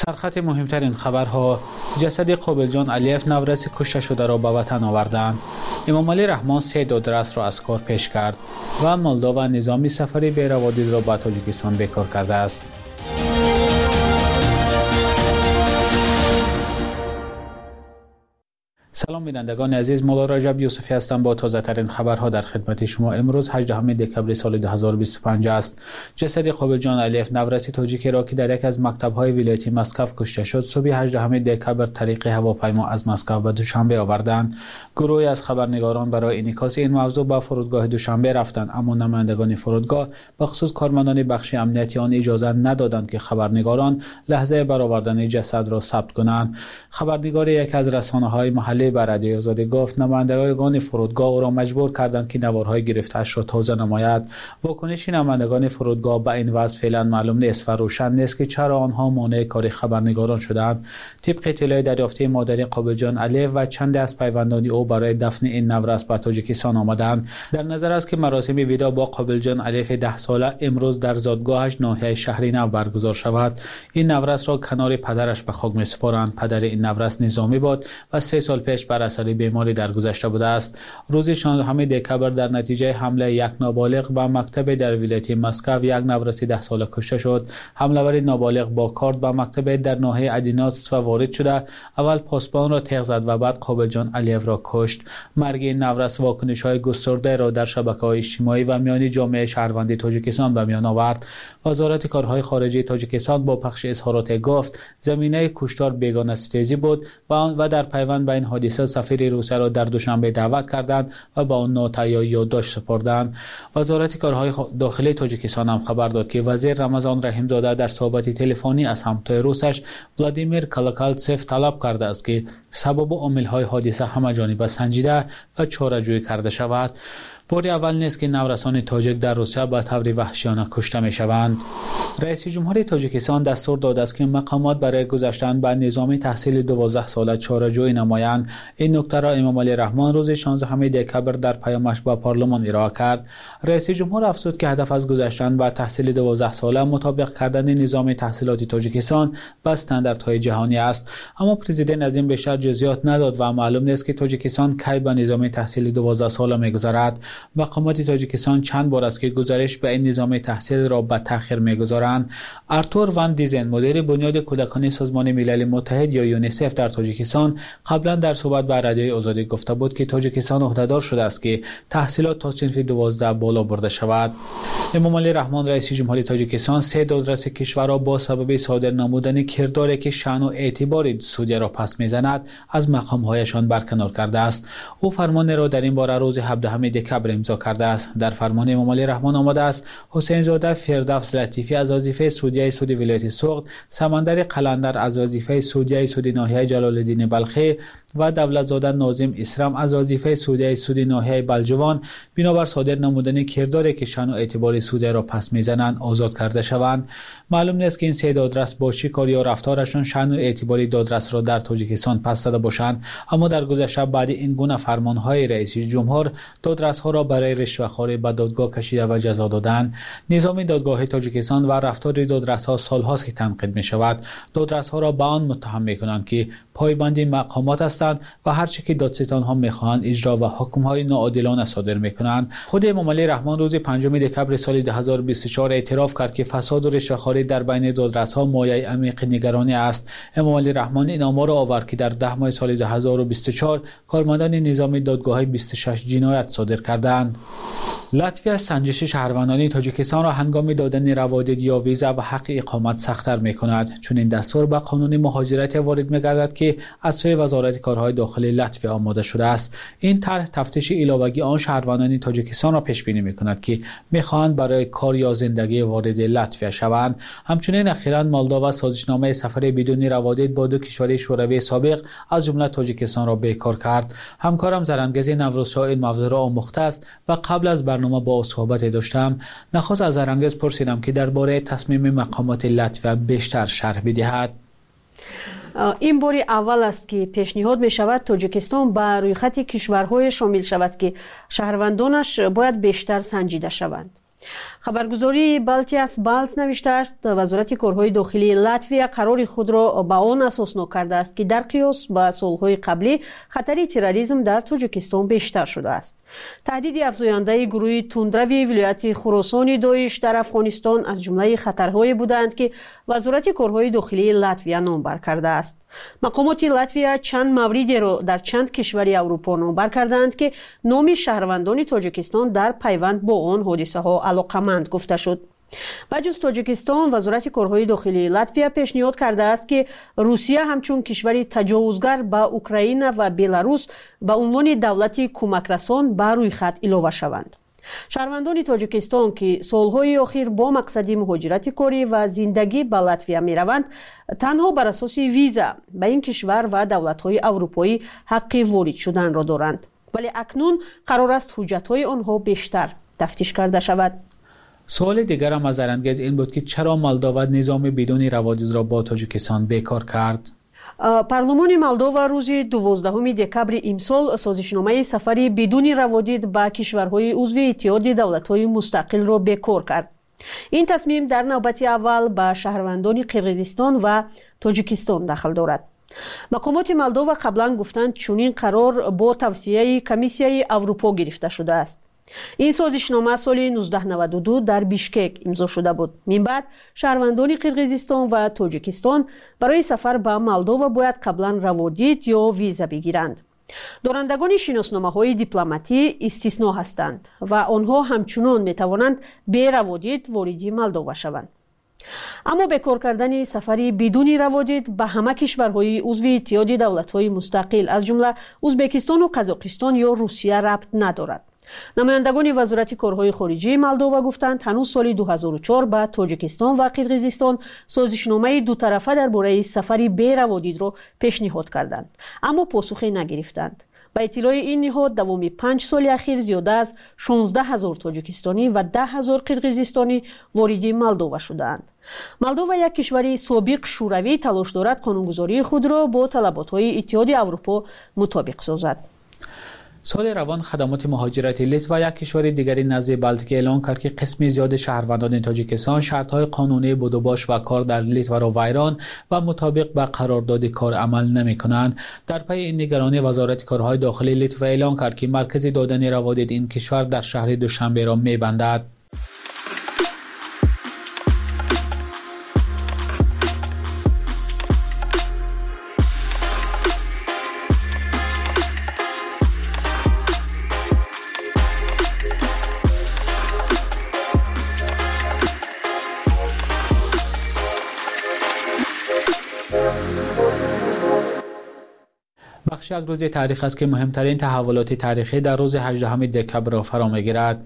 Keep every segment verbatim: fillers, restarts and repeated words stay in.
سرخط مهمترین خبرها: جسد قابل جان علیف نورس کشته شده را به وطن آوردند. امام علی رحمان سه دادرس را از کار پیش کرد و مولداوا نظامی سفری بی روادید را به تاجیکستان بیکار کرده است. سلام بینندگان عزیز، مولا رجب یوسفی هستم با تازه ترین خبرها در خدمت شما. امروز هجدهم دکبر سال دو هزار و بیست و پنج است. جسد قابل جان علیف نورسی تاجیکی را که در یک از مکتب‌های ولایت مسکو کشته شد، صبح هجدهم دکبر طریق هواپیما از مسکو به دوشنبه آوردند. گروهی از خبرنگاران برای انعکاس این موضوع به فرودگاه دوشنبه رفتند، اما نمایندگان فرودگاه به خصوص کارمندان بخش امنیتی آن اجازه ندادند که خبرنگاران لحظه برآوردن جسد را ثبت کنند. خبرنگار یک از رسانه‌های محلی بر رادیو آزادی گفت نمایندگان فرودگاه او را مجبور کردند که نوارهای گرفته‌اش را تازه نماید. واکنش نمایندگان فرودگاه به این وضع فعلا معلوم نیست و روشن نیست که چرا آنها مانع کار خبرنگاران شدند. طبق اطلاع دریافته مادر قابل جان علیف و چند از پیوندان او برای دفن این نورس به تاجیکستان آمدند. در نظر است که مراسم وداع با قابل جان علیف ده ساله امروز در زادگاهش ناحیه شهری نو برگزار شود. این نورس را کنار پدرش به خاک می‌سپارند. پدر این نورس نظامی بود و سه سال پیش بر اثر بیماری درگذشته بوده است. روز شانزدهم دکبر در نتیجه حمله یک نابالغ به مکتب در ولایت مسکو یک نورس ده ساله کشته شد. حمله‌ور نابالغ با کارد به مکتب در ناحیه ادیناتس وارد شده، اول پاسبان را تیغ زد و بعد قابل جان علیف را کشت. مرگ این نورس واکنش‌های گسترده را در شبکه‌های اجتماعی و میان جامعه شهروندی تاجیکستان به میان آورد. وزارت کارهای خارجه تاجیکستان با پخش اظهارات گفت زمینه کشتار بیگانه ستیزی بود و در پیوند به این حادثه سفیر روسیه را در دوشنبه دعوت کردند و با آن نوت‌های یادداشت سپردند. وزارت کارهای داخلی تاجیکستان هم خبر داد که وزیر رمضان رحیمزاده در صحبت تلفنی از همتای روسش ولادیمیر کالاکالتسف طلب کرده است که سبب و عامل‌های حادثه همه‌جانبه سنجیده و چاره‌جویی کرده شود. بار اول نیست که نورسان تاجیک در روسیه به طور وحشیانه کشته می‌شوند. رئیس جمهور تاجیکستان دستور داده است که مقامات برای گذشتن به نظام تحصیل دوازده ساله چاره‌جویی نمایند. این نکته را امام علی رحمان روز شانزدهم دکبر در پیامش به پارلمان ارائه کرد. رئیس جمهور افزود که هدف از گذشتن به تحصیل دوازده ساله مطابق کردن نظام تحصیلات تاجیکستان با استانداردهای جهانی است، اما پرزیدنت از این بیشتر جزئیات نداد و معلوم نیست که تاجیکستان کی به نظام تحصیل دوازده ساله می‌گذرد. مقامات تاجیکستان چند بار است که گزارش به این نظام تحصیل را به تأخیر می‌گذارند. آرتور وان دیزن، مدیر بنیاد کودکان سازمان ملل متحد یا یونیسف در تاجیکستان، قبلا در صحبت با رادیوی آزادی گفته بود که تاجیکستان عهده‌دار شده است که تحصیلات تا صنف دوازده بالا برده شود. امام علی رحمان رئیس جمهوری تاجیکستان سه دادرس کشور را با سبب صادر نمودن کرداری که شأن و اعتبار سعودی را پس می‌زند از مقام‌هایشان برکنار کرده است. او فرمان را در این باره روز هفدهم دکبر امضا کرده است. در فرمان امام علی رحمان آمده است حسین زاده فردوس لطیفی از وظیفه سعودیه سعودی ولایت سوخت، سمندر قلندر از وظیفه سعودیه سعودی ناحیه جلال الدین بلخی و دولت زاده ناظم اسرم از وظیفه سعودیه سعودی ناحیه بلجوان بنابر صادر نمودن کرداری که شأن و اعتبار سعودی را پس میزنند آزاد کرده شوند. معلوم نیست که این سه دادرس با چه کاری یا رفتارشان شأن و اعتبار دادرس را در تاجیکستان پس زده باشند، اما در گذشته بعد این گونه فرمانهای رئیس جمهور دادرس ها را برای رشوه‌خواری به دادگاه کشیده و جزا دادند. نظام دادگاه تاجیکستان و رفتار دادرس ها سالهاست که تنقید می شود. دادرس ها را به آن متهم می کنند که پایبندی مقامات هستند و هر چه که دادستان ها می خواهند اجرا و حکم های ناعادلانه صادر می کنند. خود امام علی رحمان روز پنجم دکبر سال دو هزار و بیست و چهار اعتراف کرد که فساد و رشوه‌خواری در بین دادرس ها مایه عمیق نگرانی است. امام علی رحمان این آمار را آورد که در ده ماه سال دو هزار و بیست و چهار کارمندان نظام دادگاه بیست و شش جنایت صادر کردند. لطفی سنجش شهروندان تاجیکستان را هنگام دادن روادید یا ویزا و حق اقامت سخت‌تر می‌کند، چون این دستور به قانون مهاجرت وارد می‌گردد که از سوی وزارت کارهای داخلی لطفی آماده شده است. این طرح تفتیش علاوگی آن شهروندان تاجیکستان را پیش بینی می‌کند که می‌خواهند برای کار یا زندگی وارد لطفی شوند. همچنین اخیراً مولداوا سازشنامه سفر بدون روادید با دو کشور شوروی سابق از جمله تاجیکستان را بیکار کرد. همکارم زرنگز نوروزشاه این موضوع را آموخته است و قبل از برنامه با صحبت داشتم. نخست از زرنگز پرسیدم که درباره تصمیم مقامات لطفی بیشتر شرح بدهد. این باری اول است که پیشنهاد می شود تاجیکستان به روی خط کشورهای شامل شود که شهروندانش باید بیشتر سنجیده شوند. خبرگزاری بالتیاس بالز نوشته است وزارت کارهای داخلی لاتویا قرار خود را به آن اساس کرده است که در قیاس با سالهای قبلی خطر تروریسم در تاجیکستان بیشتر شده است. تهدید افزاینده گروه تندروی ولایت خراسان داعش در افغانستان از جمله خطرهایی بودند که وزارت کارهای داخلی لاتویا نامبر کرده است. مقامات لاتویا چند موردی را در چند کشور اروپا نامبر کردند که نام شهروندان تاجیکستان در پیوند با آن حادثه ها علاقمند گفته شد. بجز تاجیکستان وزارت کارهای داخلی لاتویا پیشنهاد کرده است که روسیه همچون کشوری تجاوزگر به اوکراین و بلاروس به عنوان دولتی کمکرسان به روی خط علاوه شوند. شهروندان تاجیکستان که سالهای اخیر با مقصد مهاجرت کاری و زندگی به لاتویا می روند تنها بر اساس ویزا به این کشور و دولت‌های اروپایی حق وارد شدن را دارند، ولی اکنون قرار است حجت‌های آنها بیشتر تفتیش کرده شود. سوال دیگر هم از ارنگز این بود که چرا مولداوا نظام بدون روادید را با تاجیکستان بیکار کرد؟ پارلمان مولداوا روز دوازدهم دکبر امسال سازشنامه سفری بدون روادید به کشورهای عضو اتحاد دولت‌های مستقل را بیکار کرد. این تصمیم در نوبت اول به شهروندان قرقیزستان و تاجیکستان دخل دارد. مقامات مولداوا قبلا گفتند چنین قرار با توصیه کمیسیون اروپا گرفته شده است. این سازشنامه سال نوزده نود و دو در بیشکک امضا شده بود. من بعد شهروندان قرقیزستان و تاجیکستان برای سفر به مولداوا باید قبلا روادید یا ویزا بگیرند. دارندگان شناسنامه‌های دیپلماتی استثنا هستند و آنها همچنان می توانند بی روادید وارد مولداوا شوند. اما بیکار کردن سفری بدون روادید به همه کشورهای عضو اتحاد دولت‌های مستقل از جمله ازبکستان و قزاقستان یا روسیه ربط ندارد. نمایندگان وزارت کارهای خارجه مولداوا گفتند هنوز سال دو هزار و چهار به تاجیکستان و قرقیزستان سازشنامه دو طرفه درباره سفری بی روادید را پیشنهاد کردند، اما پاسخی نگرفتند. به اطلاع این نهاد دوام پنج سال اخیر زیاده از شانزده هزار تاجیکستانی و ده هزار قرقیزستانی وارد مولداوا شدند. مولداوا یک کشور سابق شوروی تلاش دارد قانونگذاری خود را با طلبات‌های اتحاد اروپا مطابق سازد. سال روان خدمات مهاجرتی لیتوا یک کشور دیگری نزد بالتیک اعلام کرد که قسم زیاد شهروندان تاجیکستان شرط‌های قانونی بود و باش و کار در لیتوا را ویران و مطابق با قرارداد کار عمل نمی‌کنند. در پی این نگرانی وزارت کارهای داخلی لیتوا اعلام کرد که مرکز دادن روادید این کشور در شهر دوشنبه را می‌بندد. بخش یک روز تاریخ است که مهمترین تحولات تاریخی در روز هجدهم دکبر را فرا می‌گیرد.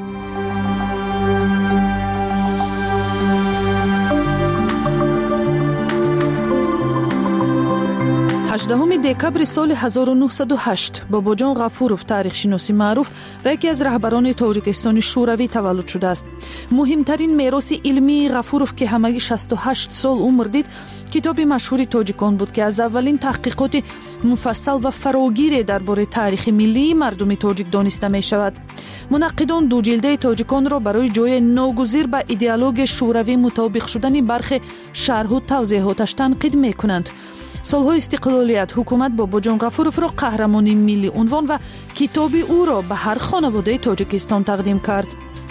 هجدهم دکبر سال هزار و نهصد و هشت باباجان غفورов تاریخشناسی معروف و یکی از رهبران تاجیکستان شوروی تولد شده است. مهمترین میراث علمی غفورov که همگی شصت و هشت سال عمر دید کتاب مشهور تاجیکان بود که از اولین تحقیقات مفصل و فراگیر درباره تاریخ ملی مردم تاجیک دانسته می شود. منقدان دو جلده تاجیکان را برای جای ناگزیر به ایدئولوژی شوروی مطابق شدن برخی شرح و توضیحاتش تنقید می کنند. سالهای استقلالیت حکومت باباجان غفورov را قهرمان ملی عنوان و کتاب او را به هر خانواده تاجیکستان تقدیم کرد.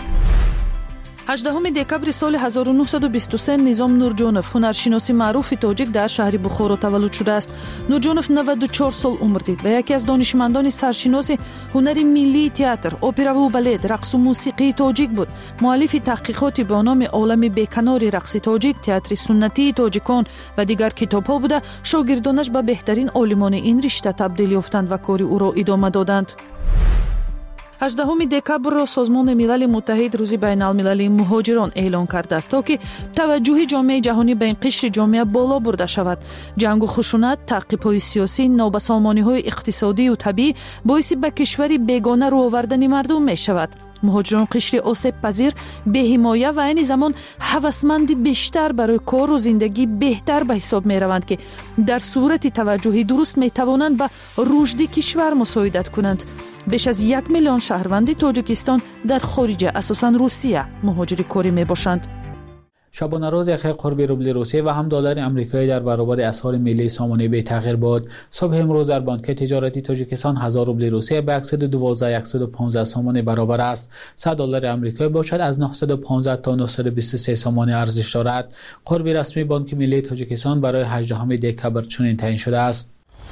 هجدهم دکبر سال هزار و نهصد و بیست و سه نظام نورجانов هنرشناسی معروف تاجیک در شهر بخارا تولد شده است. نورجانov نود و چهار سال عمر دید و یکی از دانشمندان سرشناس هنر ملی تئاتر، اپرا و بالت، رقص و موسیقی تاجیک بود. مؤلف تحقیقاتی به نام عالم بیکنار رقص تاجیک، تئاتر سنتی تاجیکان و دیگر کتاب‌ها بوده. شاگردانش به بهترین عالمان این رشته تبدیل یافتند و کار او را ادامه دادند. هجدهم دکبر را سازمان ملل متحد روز بین المللی مهاجران اعلان کرده است تا که توجه جامعه جهانی به این قشر جامعه بالا برده شود. جنگ و خشونت، تعقیب‌های سیاسی، نابسامانی‌های اقتصادی و طبیعی باعث به کشوری بیگانه رو آوردن مردم می شود. مهاجران قشر آسیب پذیر، بی حمایه و این زمان هوسمند بیشتر برای کار و زندگی بهتر به حساب می روند که در صورت توجه درست می توانند به رشد کشور مساعدت کنند. بیش از یک میلیون شهروند تاجیکستان در خارج اساساً روسیه مهاجر کاری میباشند. شبانه روز اخیر قرب روبل روسیه و هم دلار آمریکایی در برابر اسعار ملی سامانه بی تغییر بود. صبح امروز در بانک تجارتی تاجیکستان هزار روبل روسیه به صد و دوازده هزار و صد و پانزده سامانه برابر است. صد دلار آمریکایی باشد از نهصد و پانزده تا نهصد و بیست و سه سامانه ارزش دارد. قرب رسمی بانک ملی تاجیکستان برای هجدهم دکبر چنین تعیین شده است.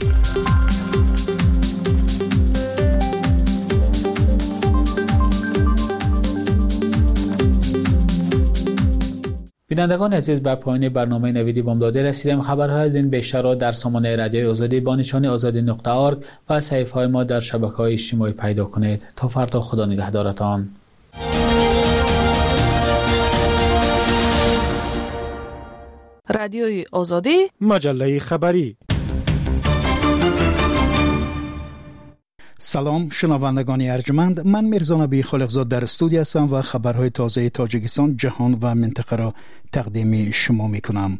بینندگان عزیز، به پایان برنامه نویدی بامداده رسیدیم. خبرهای از این بیشتر را در سامانه رادیوی آزادی با نشان آزادی نقطه آرگ و صفحه‌های ما در شبکه‌های اجتماعی پیدا کنید. تا فردا، خدا نگهدارتان. رادیوی آزادی، مجله خبری. سلام شنوندگان ارجمند، من میرزا نبی خالقزاد در استودیو هستم و خبرهای تازه تاجیکستان، جهان و منطقه را تقدیم شما میکنم.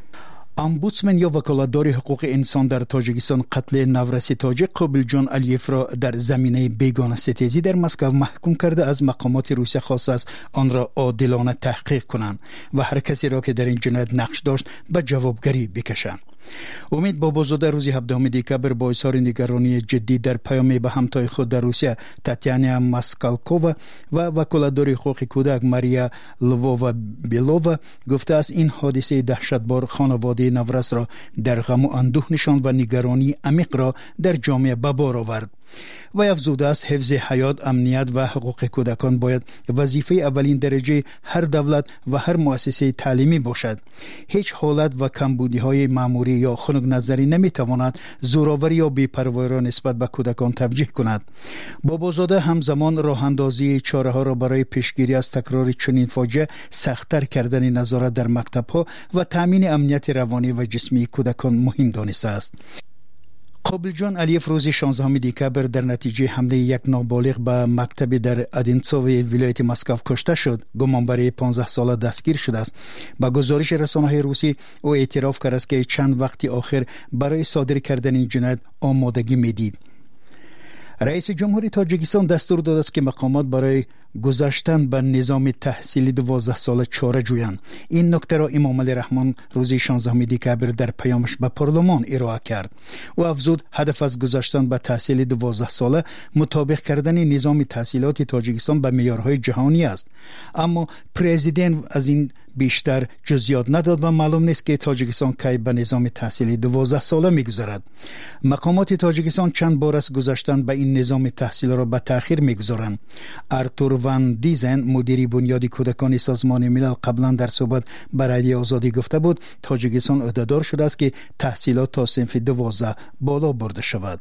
امبودسمن یا وکالتدار حقوق انسان در تاجیکستان قتل نورسی تاجیک قابلجان علیف را در زمینه بیگانه ستیزی در مسکو محکوم کرده. از مقامات روسیه خواست است آن را عادلانه تحقیق کنند و هر کسی را که در این جنایت نقش داشت به جوابگری بکشند. امید بابازاده روز هفدهم دکبر با اظهار نگرانی جدی در پیامی به همتای خود در روسیه تاتیانا ماسکالکووا و وکالتدار حقوق کودک ماریا لوووا بیلووا گفته است این حادثه دهشتبار خانواده نورس را در غم و اندوه نشاند و نگرانی عمیق را در جامعه به بار آورد. و افزوده است حفظ حیات، امنیت و حقوق کودکان باید وظیفه اولین درجه هر دولت و هر مؤسسه تعلیمی باشد. هیچ حالت و کمبودی های مأموری یا خنک نظری نمیتواند زوراوری یا بی‌پروایی را نسبت به کودکان توجیه کند. بابازاده همزمان راه اندازی چاره ها را برای پیشگیری از تکرار چنین فاجعه سخت‌تر کردن نظارت در مکتب‌ها و تامین امنیت روانی و جسمی کودکان مهم دانسته است. قابلجان علیف روز شانزدهم دکبر در نتیجه حمله یک نابالغ به مکتب در ادینسوی ولایت مسکو کشته شد. گمانبر پانزده ساله دستگیر شده است. با گزارش رسانه‌های روسی او اعتراف کرد است که چند وقتی آخر برای صادر کردن این جنایت آمادگی میدید. رئیس جمهوری تاجیکستان دستور داده است که مقامات برای گذاشتن به نظام تحصیلی دوازده ساله چاره جویند. این نکته را امام علی رحمان روز شانزدهم دکبر در پیامش به پارلمان ارائه کرد. او افزود هدف از گذاشتن به تحصیل دوازده ساله مطابق کردن نظام تحصیلات تاجیکستان به معیارهای جهانی است. اما پرزیدنت از این بیشتر جزئیات نداد و معلوم نیست که تاجیکستان کی به نظام تحصیلی دوازده ساله میگذارد. مقامات تاجیکستان چند بار از گذاشتن به این نظام تحصیل را به تأخیر میگذارند. ارتور وان دیزن مدیر بنیادی کودکان سازمان ملل قبلا در صحبت با رادیو آزادی گفته بود تاجیکستان عهدهدار شده است که تحصیلات تا صنف دوازده بالا برده شود.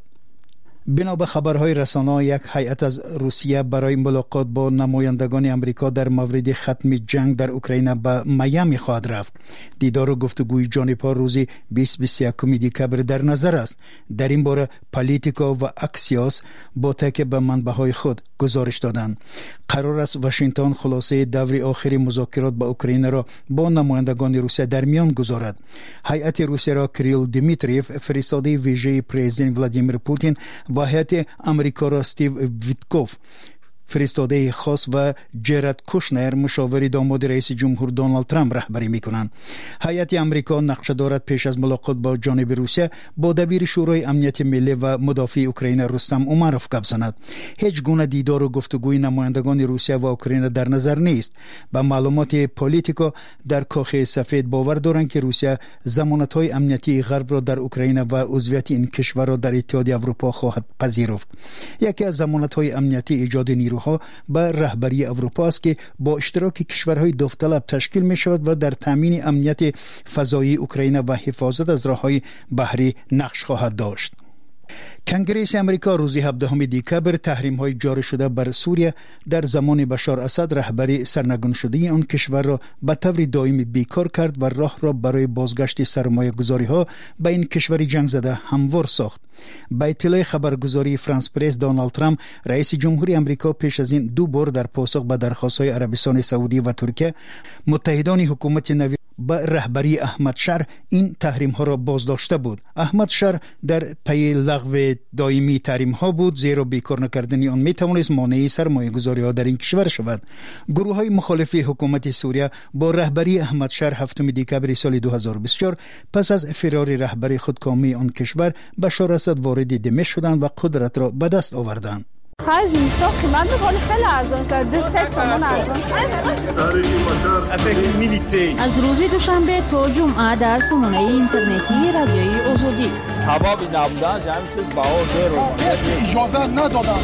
بنا به خبرهای رسانه‌ها یک هیئت از روسیه برای ملاقات با نمایندگان امریکا در مورد ختم جنگ در اوکراین به میامی خواهد رفت. دیدار و گفتگوی جانبها روز بیست و بیست و یک دکبر در نظر است. در این باره پالیتیکا و اکسیوس با تکیه به منبع‌های خود گزارش دادند. قرار است واشنگتن خلاصه دور آخری مذاکرات با اوکراین را با نمایندگان روسیه در میان گذارد. هیئت روسیه را کریل دیمیتریف فرستاده ویژه پرزیدنت ولادیمیر پوتین و هیئت امریکا را استیو ویتکوف فرستاده خاص و جرد کوشنر مشاور داماد رئیس جمهور دونالد ترامپ رهبری میکنند. هیئت امریکا نقشه دارد پیش از ملاقات با جانب روسیه با دبیر شورای امنیت ملی و مدافع اوکراین رستم امروف گپ زند. هیچ گونه دیدار و گفتگوی نمایندگان روسیه و اوکراین در نظر نیست. به معلومات پالیتیکا در کاخ سفید باور دارند که روسیه ضمانت‌های امنیتی غرب را در اوکراین و عضویت این کشور را در اتحادیه اروپا خواهد پذیرفت. یکی از ضمانت‌های امنیتی ایجاد نیروها به رهبری اروپا است که با اشتراک کشورهای داوطلب تشکیل می شود و در تامین امنیت فضایی اوکراین و حفاظت از راههای بحری نقش خواهد داشت. کنگره امریکا روز هفدهم دکبر تحریم‌های جاری شده بر سوریه در زمان بشار اسد رهبری سرنگون شده آن کشور را به طور دائمی بیکار کرد و راه را برای بازگشت سرمایه‌گذاری‌ها به این کشور جنگ زده هموار ساخت. با اطلاع خبرگزاری فرانس پرس دونالد ترامپ رئیس جمهوری امریکا پیش از این دو بار در پاسخ به درخواست‌های عربستان سعودی و ترکیه متحدان حکومت نوی به رهبری احمد شر این تحریم ها را بازداشته بود. احمد شر در پی لغو دائمی تحریم ها بود، زیرا بیکار نکردن آن می توانست مانع سرمایه گذاری ها در این کشور شود. گروه های مخالف حکومت سوریه با رهبری احمد شر هفتم دکبر سال دو هزار و بیست و چهار پس از فرار رهبر خودکامی آن کشور بشار اسد وارد دمشق شدند و قدرت را به دست آوردند. خرج اینستا قیمت می‌کنه خیلی ارزان شد. دو سه تومان ارزان شد. از روز دوشنبه تا جمعه در سامانه اینترنتی رادیوی آزادی. هوا بی نبودن همین چیز باور دارو. اجازه ندادن.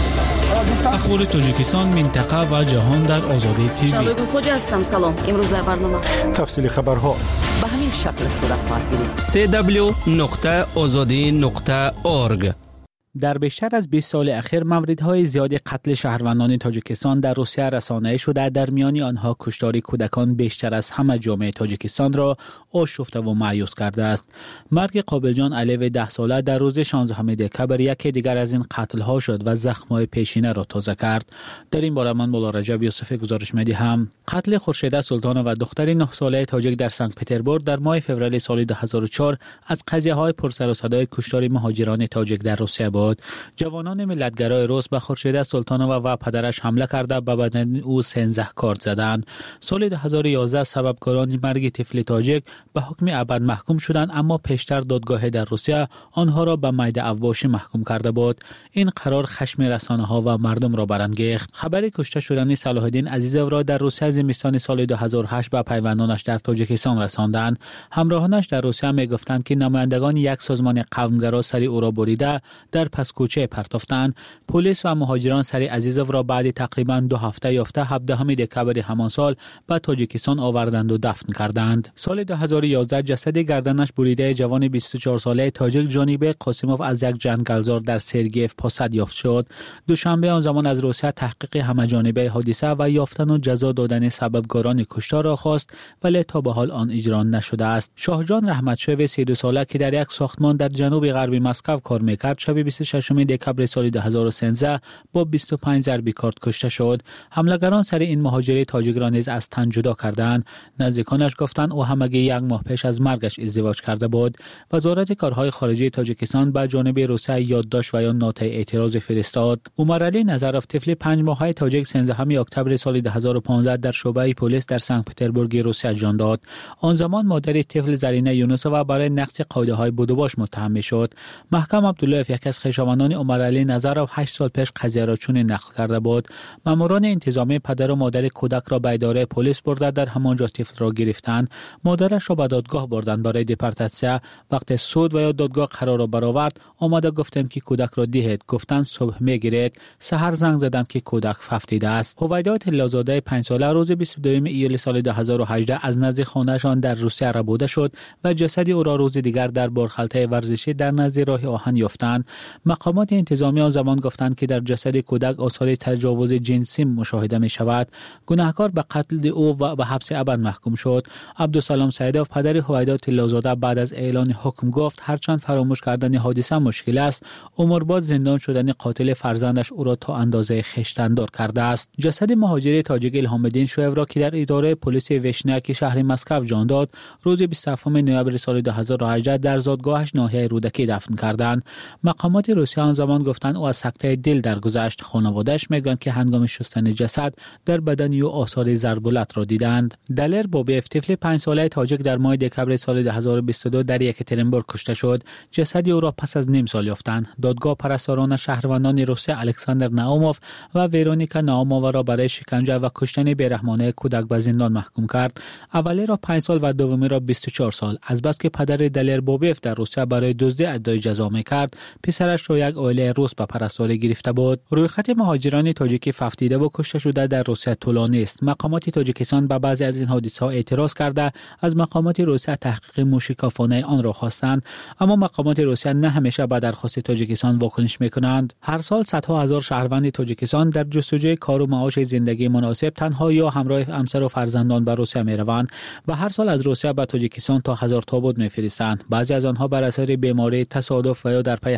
اخبار تاجیکستان، منطقه و جهان در آزادی تیوی. شادو خوج هستم. سلام. امروز در برنامه تفصیل خبرها به همین شکل صورت خواهد گرفت. سی دبلیو نقطه آزادی نقطه اورگ. در بیشتر از بیست سال اخیر موردهای زیادی قتل شهروندان تاجیکستان در روسیه رسانه‌ای شده، در میان آنها کشتار کودکان بیشتر از همه جامعه تاجیکستان را آشفته و مایوس کرده است. مرگ قابلجان علیو ده ساله در روز شانزدهم دکبر یکی دیگر از این قتل‌ها شد و زخم‌های پیشینه را تازه کرد. در این باره من مولا رجب یوسفی گزارش می‌دهم. قتل خورشیده سلطانه و دختر نه ساله تاجیک در سنت پترزبورگ در ماه فوریه سال دو هزار و چهار از قضیه‌های پرسر و صدای کشتار مهاجران تاجیک در روسیه بود. جوانان ملتگرای روس به خورشیده سلطانووا و پدرش حمله کرده به بدن او سیزده کارت زدند. سال دو هزار و یازده سببکاران مرگ طفل تاجیک به حکم ابد محکوم شدند، اما پیشتر دادگاه در روسیه آنها را به مید اواشی محکوم کرده بود. این قرار خشم رسانه‌ها و مردم را برانگیخت. خبر کشته شدن صلاح الدین عزیزوف را در روسیه زمستان سال دو هزار و هشت به پیوندانش در تاجیکستان رساندند. همراهانش در روسیه میگفتند که نمایندگان یک سازمان قومگرا سر او را بریده در پس کوچه پرتافتند. پلیس و مهاجران سر عزیزوف را بعد تقریبا دو هفته یافته هفدهم دکبر همان سال به تاجیکستان آوردند و دفن کردند. سال دو هزار و یازده جسد گردنش بریده جوان بیست و چهار ساله تاجیک جانب قاسیموف از یک جنگلزار در سرگیف پاسد یافت شد. دوشنبه آن زمان از روسیه تحقیق همه‌جانبه حادثه و یافتن و جزا دادن سببکاران کشتار را خواست، ولی تا به حال آن اجرا نشده است. شاهجان رحمتشوی سی و دو ساله که در یک ساختمان در جنوب غربی مسکو کار میکرد، شب بیست و ششم دکبر سال دو هزار و سیزده با بیست و پنج ضربه کارت کشته شد. حملگران سر این مهاجر تاجیک را نیز از تن جدا کردند. نزدیکانش گفتند او همگی یک ماه پیش از مرگش ازدواج کرده بود. وزارت کارهای خارجه تاجیکستان به جانب روسیه یادداشت و یا نوت‌های اعتراض فرستاد. عمر علی نظروف طفل پنج ماهه تاجیک سیزدهم اکتبر سال دو هزار و پانزده در شعبه پلیس در سنت پترزبورگ روسیه جان داد. آن زمان مادر طفل زرینه یونوسووا برای نقض قاعده‌های بودوباش متهم شد. محکم عبدالله یک از خویشاوندان عمر علی نظروف هشت سال پیش قضیه را چنین نقل کرده بود. ماموران انتظامی پدر و مادر کودک را به اداره پلیس برده در همانجا طفل را گرفتند. مادرش را به دادگاه بردند برای دپورتاسیون. وقتی سود و یا دادگاه قرار را برآورد، آمده گفتم که کودک را دهید. گفتند صبح میگیرید. سحر زنگ زدند که کودک ففتیده است. هویدا طلازاده پنج ساله روز بیست و دوم ایول سال دو هزار و هجده از نزد خانه‌شان در روسیه ربوده شد و جسد او را روز دیگر در بارخلطه ورزشی در نزد راه آهن یافتند. مقامات انتظامی آن زمان گفتند که در جسد کودک آثار تجاوز جنسی مشاهده می شود. گناهکار به قتل او و به حبس ابد محکوم شد. عبدالسلام سیدوف پدر هویدا طلازاده بعد از اعلان حکم گفت هرچند فراموش کردن حادثه مشکل است، عمر بعد زندان شدن قاتل فرزندش او را تا اندازه خشتندار کرده است. جسد مهاجر تاجیک الهام الدین شویو را که در اداره پلیس وشنیاک شهر مسکو جان داد، روز بیست و هفتم نوامبر سال دو هزار و هجده در زادگاهش ناحیه رودکی دفن کردند. مقامات روسیه آن زمان گفتند او از سکته دل درگذشت. خانواده‌اش میگویند که هنگام شستن جسد در بدن او آثار ضربالت را دیدند. دلر بوبیف طفل پنج ساله تاجیک در ماه دکبر سال دو هزار و بیست و دو در یکاترینبورگ کشته شد. جسد او را پس از نیم سال یافتند. دادگاه پرستاران شهروندان روسیه الکساندر ناوموف و ورونیکا ناومووا را برای شکنجه و کشتن بیرحمانه کودک به زندان محکوم کرد. اولی را پنج سال و دومی را بیست و چهار سال. از بس که پدر دلر بوبیف در روسیه برای دزدی ادعای جزا می‌کرد، پسرش را یک عائله روس به پرستاری گرفته بود. رویخط مهاجران تاجیکی ففتیده و کشته شده در روسیه طولانی است. مقامات تاجیکستان به بعضی از این حادثه‌ها اعتراض کرده از مقامات روسیه تحقیق موشکافانه آن را خواستند، اما مقامات روسیه نه همیشه به درخواست تاجیکستان واکنش می‌کنند. هر سال صدها هزار شهروند تاجیکستان در جستجوی کار و معاش زندگی مناسب تنها یا همراه همسر و فرزندان به روسیه می‌روند و هر سال از روسیه به تاجیکستان تا هزار تابوت می‌فرستند. بعضی از آنها بر اثر بیماری، تصادف و یا در پی حمله‌های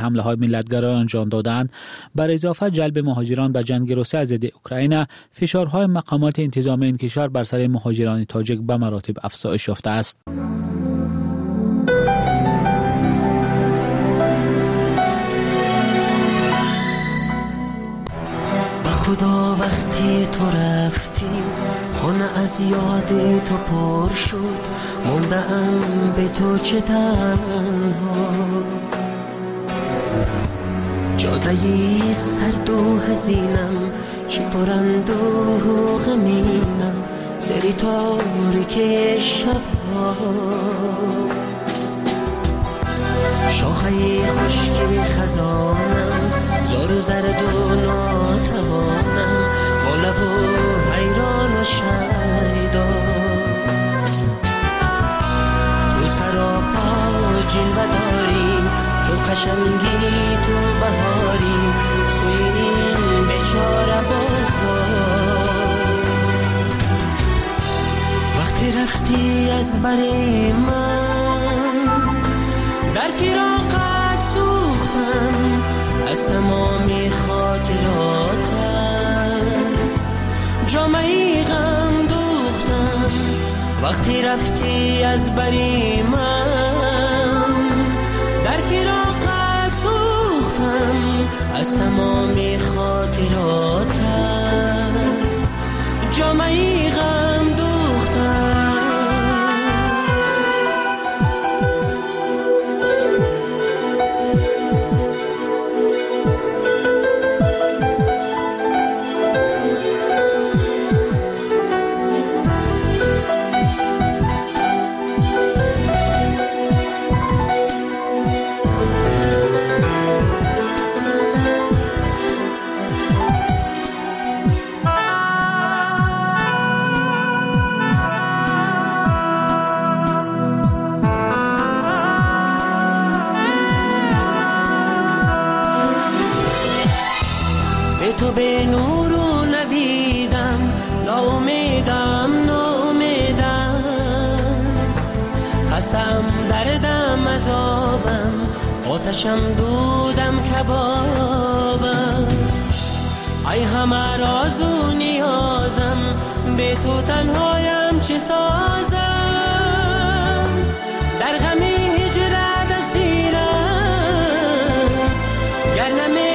ملتگرایان جان دادند، بر اضافه جلب مهاجران به جنگ روسیه ضد اوکراین، فشارهای مقامات انتظامی این کشور بر سر مهاجران تاجیک به مراتب افزایش یافته است. خدا وقتی تو رفتی خونه از یاد تو پر شد، موندم به تو چه تنها، جادهی سرد و حزینم چه پرند و غمینم، سری تاریک شبها، شاخه خشک خزانم زار و زرد و ناتوانم، والا و حیران و شیدا، تو سراپا جلوه داری، تو خشمگی تو بهاری، سوی این بیچاره بازار، وقتی رفتی از بر من در فراقت سوختم، از تمامی خاطراتت جامعی غم دوختم، وقتی رفتی از بری من در فراقت سوختم، از تمامی خاطراتت جامعی غم دوختم. تو به نور و ندیدم، ناامیدم ناامیدم، خستم دردم عذابم، آتشم دودم کبابم، ای همه راز و نیازم، به تو تنهایم چه سازم، در غم هجرت اسیرم، گر نمی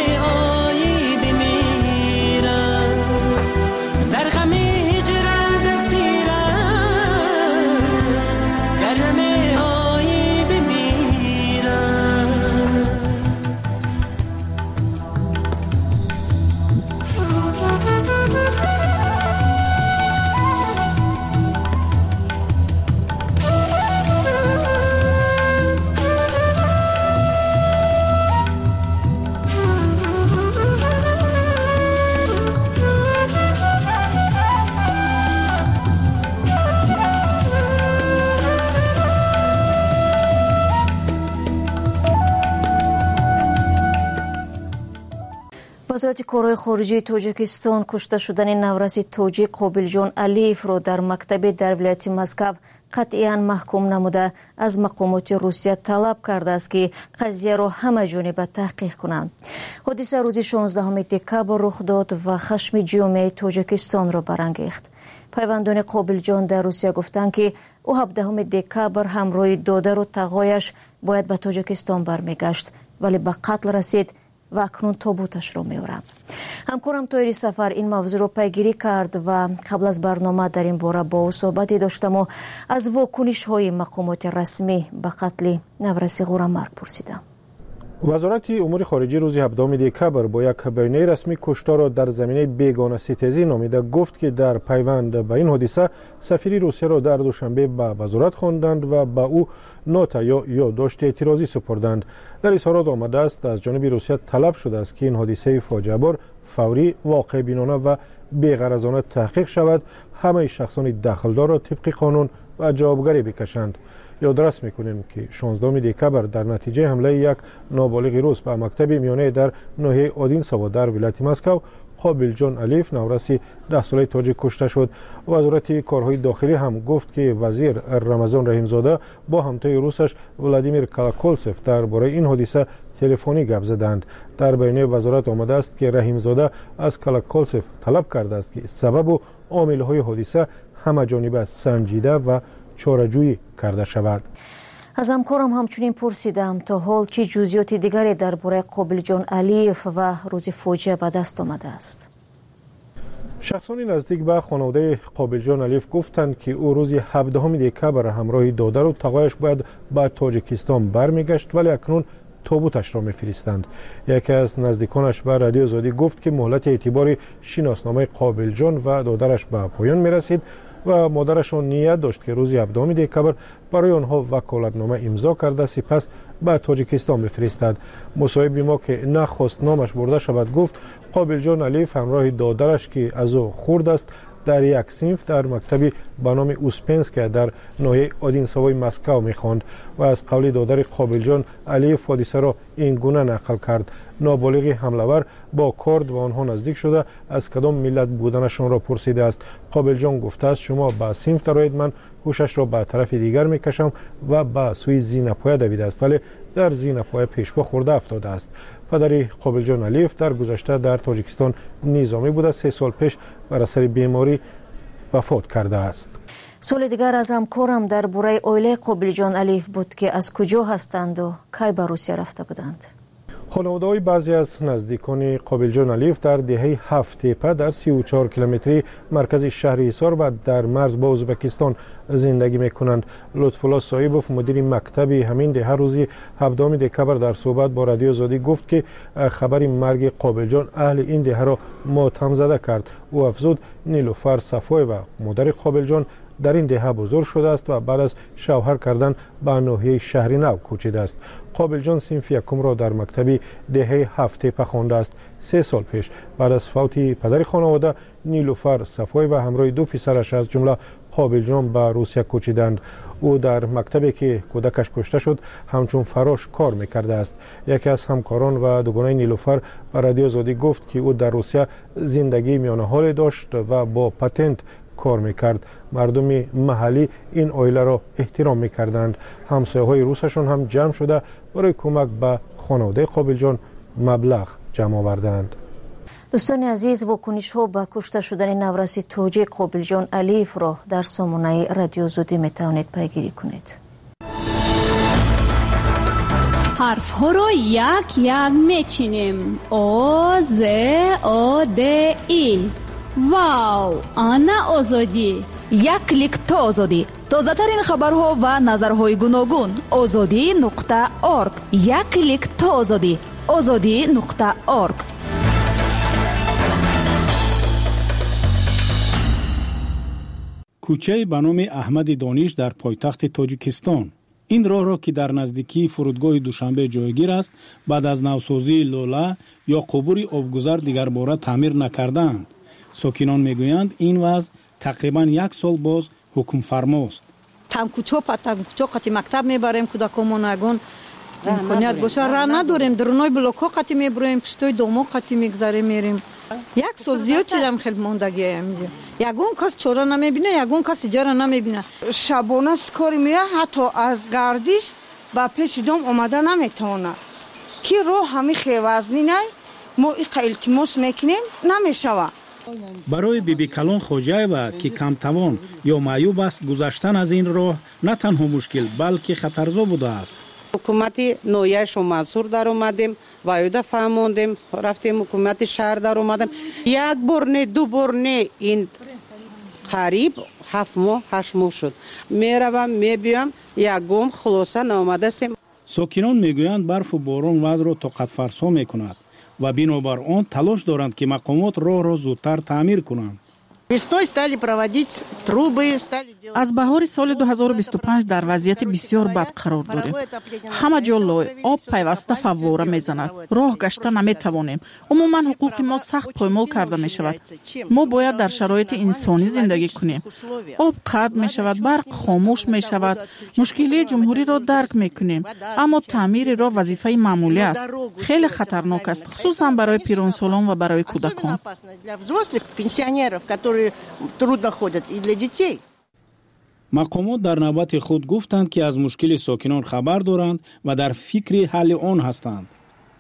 وزارت کارهای خارجه تاجیکستان کشته شدن نورس تاجیک قابلجان علیف را در مکتب در ولایت مسکو قطعاً محکوم نموده از مقامات روسیه طلب کرده است که قضیه را همه جانبه تحقیق کنند. حادثه روز شانزدهم دکبر رخ داد و خشم جامعه تاجیکستان را برانگیخت. پیوندان قابلجان در روسیه گفتند که او هفدهم دکبر همراه دادر و تقایش باید به تاجیکستان برمیگشت، ولی به قتل رسید و اکنون تابوتش را می‌آورند. همکارم طاهر سفر این موضوع را پیگیری کرد و قبل از برنامه در این باره با او صحبتی داشتم و از واکنش‌های مقامات رسمی به قتل نورس غورامرگ پرسیدم. وزارت امور خارجه روز هفدهم دکبر با یک بیانیه رسمی کشتار را در زمینه بیگانه ستیزی نامیده گفت که در پیوند به این حادثه سفیر روسیه را در دوشنبه به وزارت خواندند و به او نوت یا یادداشت اعتراضی سپردند. در اظهارات آمده است از جانب روسیه طلب شده است که این حادثه فاجعه بار فوری، واقع بینانه و بی‌غرضانه تحقیق شود، همه شخصان دخلدار را طبق قانون و جوابگری بکشند. یادرس میکنیم که شانزدهم دکبر در نتیجه حمله یک نابالغ روس به مکتب میانه در ناحیه آدینساوا در ولایت مسکو قابلجان علیف نورس ده ساله تاجیک کشته شد. وزارت کارهای داخلی هم گفت که وزیر رمضان رحیمزاده با همتای روسش ولادیمیر کالاکولسف درباره این حادثه تلفنی گپ زدند. در بیانیه وزارت آمده است که رحیمزاده از کلاکولسف طلب کرده است که سبب و عامل‌های حادثه همه‌جانبه سنجیده و چاره‌جویی کرده شود. از همکارم همچنین پرسیدم تا حال چه جزئیات دیگری درباره قابلجان علیف و روز فوجیه به دست آمده است. شخصانی نزدیک به خانواده قابلجان علیف گفتند که او روز هفدهم دکبر همراه دادر و تقایش باید به تاجیکستان برمیگشت، ولی اکنون تابوتش را میفرستند. یکی از نزدیکانش به رادیو آزادی گفت که مهلت اعتبار شناسنامه قابلجان و دادرش به پایان میرسید و مادرشان نیت داشت که روز هفدهم دکبر برای آنها وکالتنامه امضا کرده سپس به تاجیکستان بفرستد. مصاحب ما که نخواست نامش برده شود گفت قابلجان علیف همراه دادرش که از او خرد است در یک صنف در مکتبی به نام اوسپنسک در ناحیه آدینسوای مسکو میخواند و از قول دادر قابلجان علیف حادثه را این گونه نقل کرد. نابالغ حمله‌ور با کرد و آنها نزدیک شده از کدام ملت بودنشان را پرسیده است. قابلجان گفته است شما به صنف درآیید، من هوشش را به طرف دیگر میکشم و به سوی زینه‌پایه دویده است، ولی در زینه‌پایه پیشپا خورده افتاده است. پدر قابلجان علیف در گذشته در تاجیکستان نظامی بوده، سه سال پیش بر اثر بیماری وفات کرده است. سوال دیگر از همکارم درباره عائله قابلجان علیف بود که از کجا هستند و کی به روسیه رفته بودند. خانواده‌های بعضی از نزدیکان قابلجان علیف در دهه هفت تپه در سی و چهار کیلومتری مرکز شهر حصار و در مرز با ازبکستان زندگی میکنند. لطفالله صاحبوف مدیر مکتبی همین دهه روزی هفدهم دکبر در صحبت با رادیو آزادی گفت که خبر مرگ قابلجان اهل این دهه را ماتم زده کرد. او افزود نیلوفر صفای و مادر قابلجان در این دهه بزرگ شده است و بعد از شوهر کردن به ناحیه شهر نو کوچیده است. قابلجان صنف یکم را در مکتبی دهه هفت تپه خوانده است. سه سال پیش بعد از فوت پدر خانواده نیلوفر صفای و همراه دو پسرش از جمله قابلجان به روسیه کوچیدند. او در مکتبی که کودکش کشته شد همچون فراش کار میکرده است. یکی از همکاران و دوگانه نیلوفر به رادیو آزادی گفت که او در روسیه زندگی میانه حال داشت و با پتنت کار میکرد. مردم محلی این عائله را احترام میکردند. همسایه‌های روسشان هم جمع شده برای کمک به خانواده قابلجان مبلغ جمع آوردند. دوستان عزیز، واکنش ها به کشته شدن نورسی توجیک قابلجان علیف را در سامانه رادیو آزادی می توانید پیگیری کنید. حرف ها را یک یک می چینیم. آ ز آ د ای. واو، آنا آزادی. یک کلیک تا آزادی. تازه ترین خبرها و نظرهای گوناگون. آزادی نقطه ارگ. یک کلیک تا آزادی. آزادی نقطه ارگ. کوچه به نام احمد دانش در پایتخت تاجیکستان. این راه را که در نزدیکی فرودگاه دوشنبه جایگیر است، بعد از نوسازی لوله یا قبور آبگذر دیگر باره تعمیر نکردند. ساکنان میگویند این وضع تقریبا یک سال باز حکم فرماست. تام کوچو پاتام کوچو قتی مکتب میبریم کودکامون اگون امکانیت باشه راه نداریم، درونای بلوکو قتی میبریم، پشتوی دومو قتی میگذاریم میریم. یک سال زیاد چیدم خیلی موندگی اینجا. یگون کس چورا نمیبینه، یگون کس اجاره نمیبینه. شبانه کاری میره، حتی از گردش با پیش دوم اومده نمیتونه. کی رو همین خیوزنی نه ما التماس میکنیم نمیشوه. برای بیبی کلان خوجایوا که کم توان یا معیوب است گذشتن از این راه نه تنها مشکل بلکه خطرزا بوده است. حکومتی نویش و منصور در اومدیم وایده فهموندیم، رفتیم حکومت شهر در اومدیم، یک بار نه دو بار نه این قریب هفت ماه هشت ماه شد. میروم میبیم یکم خلاصه نامده سیم. ساکنان میگویند برف و باران وضع را طاقت فرسا میکند و بنابر آن تلاش دارند که مقامات راه را زودتر تعمیر کنند. از بهار سال دو هزار و بیست و پنج در وضعیت بسیار بد قرار داریم. همه جا لای آب پیوسته فواره میزند. راه گشته نمیتوانیم. عموما حقوق ما سخت پایمال کرده می شود. ما باید در شرایط انسانی زندگی کنیم. آب قطع می شود، برق خاموش می شود. مشکلی جمهوری را درک می کنیم، اما تعمیر راه وظیفه معمولی است. خیلی خطرناک است، خصوصا برای پیرانسالان و برای کودکان. مقامات در نوبت خود گفتند که از مشکل ساکنان خبر دارند و در فکر حل آن هستند.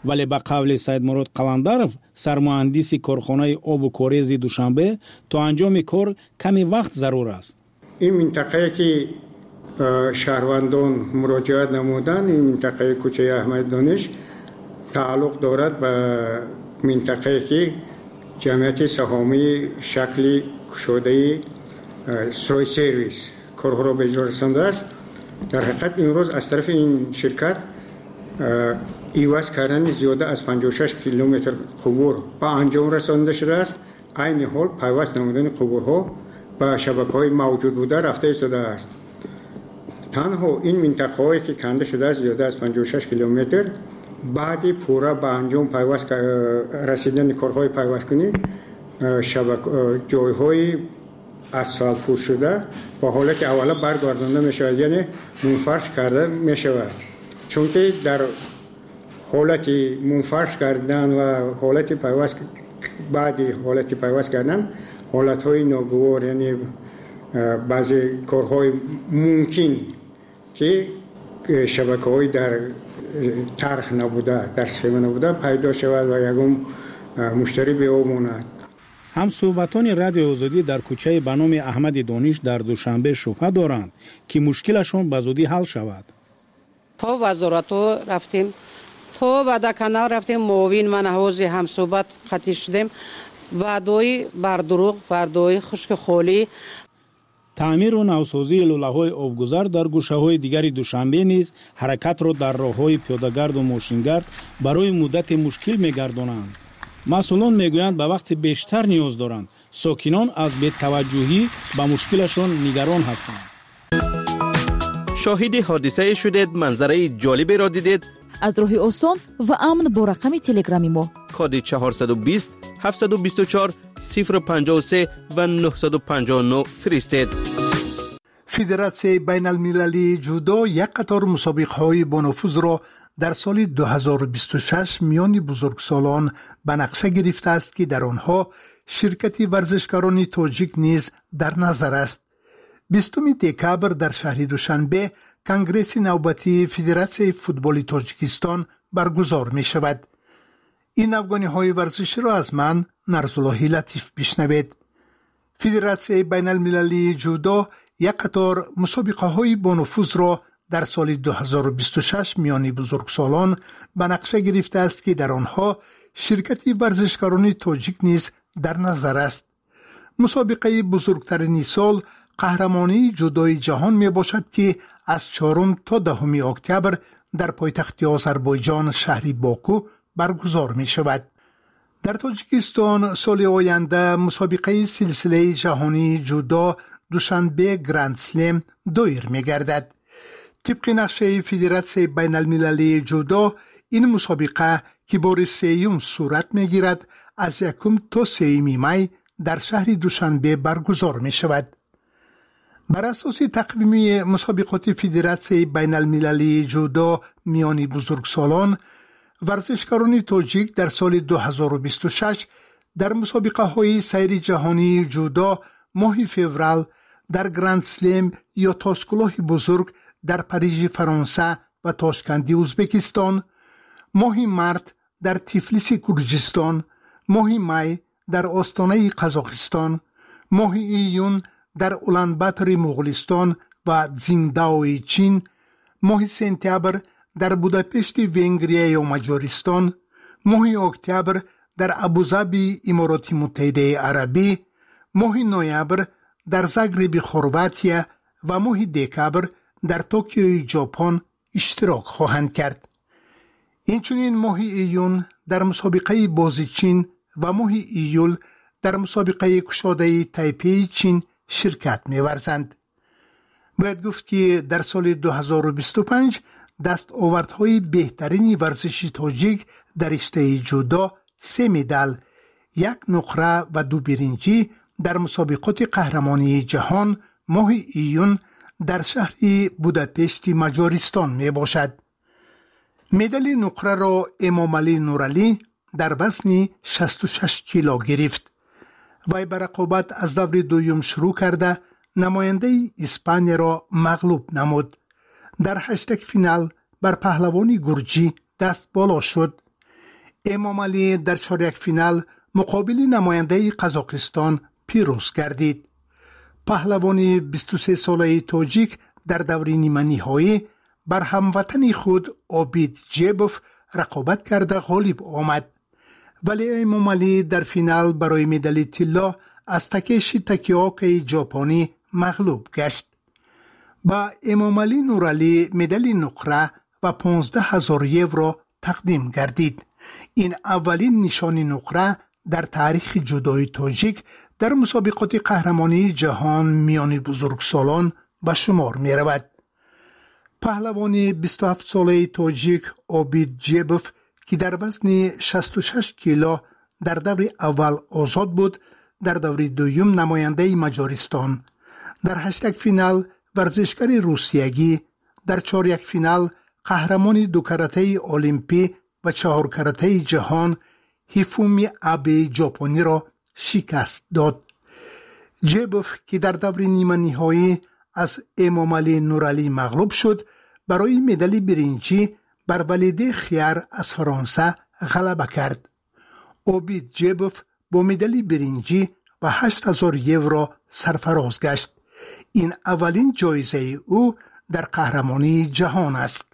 ولی به قول سید مراد قلندرов سرمهندس کارخانه آب و کاریز دوشنبه تا انجام کار کمی وقت ضرور است. این منطقه که شهروندان مراجعت نمودند، این منطقه کوچه احمد دانش تعلق دارد به منطقه که جمعیت سهامی شکلی کشاده استروی سرویس کارها را به اجرا رسانده است. در حقیقت این روز از طرف این شرکت ایواز کردن زیاده از پنجاه و شش کیلومتر قبور به انجام رسانده شده است. عین حال پیوست نمودن قبورها به شبکه‌های موجود بوده رفته ایستاده است. تنها این منطقه هایی که کنده شده است زیاده از پنجاه و شش کیلومتر بعد پورا به انجام پیوست رسیدن کارهای پیوست کنی شبکه جایهای اسفالت پوش شده با حالت اولا برگردانده می شود، یعنی منفرش کرده می شود. چون که در حالت منفرش کردن و حالت پیوست بعدی حالت پیوست کردن حالت های ناگوار، یعنی بعضی کارهای ممکن که شبکه های در طرح نبوده در سخیمه نبوده پیدا شود و یکم مشتری به او ماند. هم صحبتان رادیو آزادی در کوچه به نام احمد دانش در دوشنبه شبهه دارند که مشکلشون به زودی حل شود. تا وزارت رفتیم، تا بعد کانال رفتیم، معاون من حوض هم صحبت خطی شدیم، وعده‌ای بر دروغ، وعده‌ای خشک خالی. تعمیر و نوسازی لوله‌های آبگذر در گوشه‌های دیگر دوشنبه نیز حرکت را در راه‌های پیاده‌گرد و ماشین‌گرد برای مدت مشکل می‌گردانند. مسئولان میگویند به وقت بیشتر نیاز دارند. ساکنان از بی‌توجهی به مشکلشان نگران هستند. شاهد حادثه شدید، منظره جالبی را دیدید؟ از راه آسان و امن با رقم تلگرامی ما کد چهارصد و بیست هفتصد و بیست و چهار صفر پنجاه و سه و نهصد و پنجاه و نه فرستید. فدراسیون بین المللی جودو یک قطار مسابقه‌های با نفوذ را در سال دو هزار و بیست و شش میان بزرگسالان به نقشه گرفته است که در آنها شرکت ورزشکاران تاجیک نیز در نظر است. بیستم دکبر در شهر دوشنبه کنگره نوبتی فدراسیون فوتبال تاجیکستان برگزار می شود. این افغانی های ورزشی را از من نرزالله لطیف بشنوید. فدراسیون بین المللی جودو یک قطار مسابقه های با نفوذ را در سال دو هزار و بیست و شش میان بزرگسالان به نقشه گرفته است که در آنها شرکت ورزشکاران تاجیک نیز در نظر است. مسابقه بزرگترین سال قهرمانی جودوی جهان می باشد که از چهارم تا دهم اکتبر در پایتخت آذربایجان شهر باکو برگزار می شود. در تاجیکستان سال آینده مسابقه سلسله جهانی جودو دوشنبه گرند سلم دایر می گردد. طبق نقشه فدراسیون بین المللی جودو این مسابقه که بار سیوم صورت می گیرد از یکم تا سیوم می در شهر دوشنبه برگزار می شود. بر اساس تقویم مسابقات فدراسیون بین المللی جودو میان بزرگسالان، ورزشکاران تاجیک در سال دو هزار و بیست و شش در مسابقه های سیر جهانی جودو ماه فوریه در گرند سلم یا تاسکلاه بزرگ در پاریژ فرانسه و تاشکند ازبکستان، ماه مارت در تیفلیس گرجستان، ماه می در آستانه قزاقستان، ماه ایون در اولانباتر مغولستان و زینگداو چین، ماه سپتامبر در بوداپشت ونگریه و مجارستان، ماه اکتبر در ابوظبی امارات متحده عربی، ماه نوامبر در زاگرب کرواتی و ماه دکبر در توکیو ژاپن اشتراک خواهند کرد. اینچنین ماه ایون در مسابقه بازی چین و ماه ایول در مسابقه کشاده تایپی چین شرکت می‌ورزند. باید گفت که در سال دو هزار و بیست و پنج دستاوردهای بهترین ورزشی تاجیک در رشته جودو سه مدال، یک نقره و دو برنجی در مسابقات قهرمانی جهان ماه ایون در شهر بوداپشت مجارستان می باشد. مدال نقره را امام علی نورعلی در وزن شصت و شش کیلو گرفت. وی به رقابت از دور دوم شروع کرده نماینده اسپانیا را مغلوب نمود. در هشتگ فینال بر پهلوانی گرجی دست بالا شد. امام علی در چهاریک فینال مقابل نماینده قزاقستان پیروز گردید. پهلوان بیست و سه ساله تاجیک در دور نیمه نهایی بر هموطن خود عابید جیبوف رقابت کرده غالب آمد. ولی امام علی در فینال برای مدال طلا از تکش تاکیوکی ژاپنی مغلوب گشت. با امام علی نورعلی مدال نقره و پانزده هزار یورو تقدیم گردید. این اولین نشان نقره در تاریخ جودوی تاجیک در مسابقات قهرمانی جهان میان بزرگسالان به شمار می رود. پهلوان بیست و هفت ساله تاجیک عابید جیبوف که در وزن شصت و شش کیلو در دور اول آزاد بود، در دور دوم نماینده مجارستان، در هشتگ فینال ورزشکار روسیگی، در چهار یک فینال قهرمان دو کاراته المپی و چهار کاراته جهان هیفومی آبه ژاپنی را شکست داد. جیبوف که در دور نیمه نهایی از امام علی نورعلی مغلوب شد، برای مدال برنجی بر ولیده خیار از فرانسه غلبه کرد. عابید جیبوف با مدال برنجی و هشت هزار یورو سرفراز گشت. این اولین جایزه او در قهرمانی جهان است.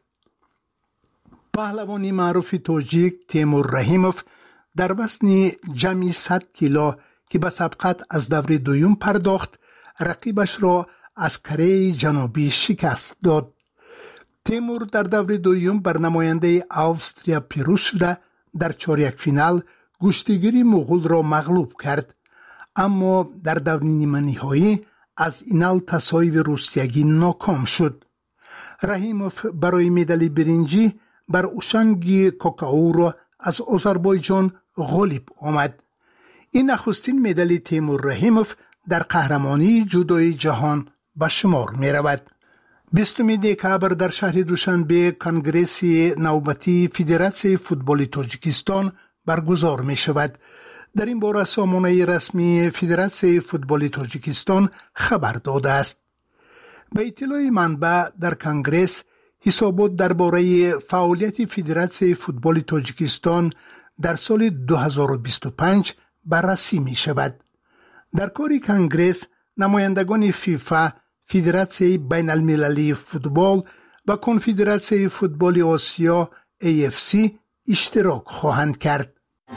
پهلوان معروف تاجیک تیمور رحیموف در وزن جمعی صد کیلو که به سبقت از دور دوم پرداخت، رقیبش را از کره جنوبی شکست داد. تیمور در دور دوم بر نماینده آوستریا پیروز شده، در چهار یک فینال گشتیگیری مغول را مغلوب کرد، اما در دور نیمه نهایی از اینال تسایب روسیگی ناکام شد. رحیموف برای مدال برنجی بر اوشنگ کوکاو را از آذربایجان غالب آمد. این نخستین مدال تیمور رحیموف در قهرمانی جودوی جهان به شمار می رود. بیستم دکامبر در شهر دوشنبه کنگره نوبتی فدراسیون فوتبال تاجیکستان برگزار می شود. در این باره سامانه رسمی فدراسیون فوتبال تاجیکستان خبر داده است. به اطلاع منبع در کنگره حسابات درباره فعالیت فدراسیون فوتبال تاجیکستان در سال دو هزار و بیست و پنج بررسی می شود. در کار کنگره نمایندگان فیفا، فدراسیون بین المللی فوتبال و کنفدراسیون فوتبال آسیا ای اف سی اشتراک خواهند کرد.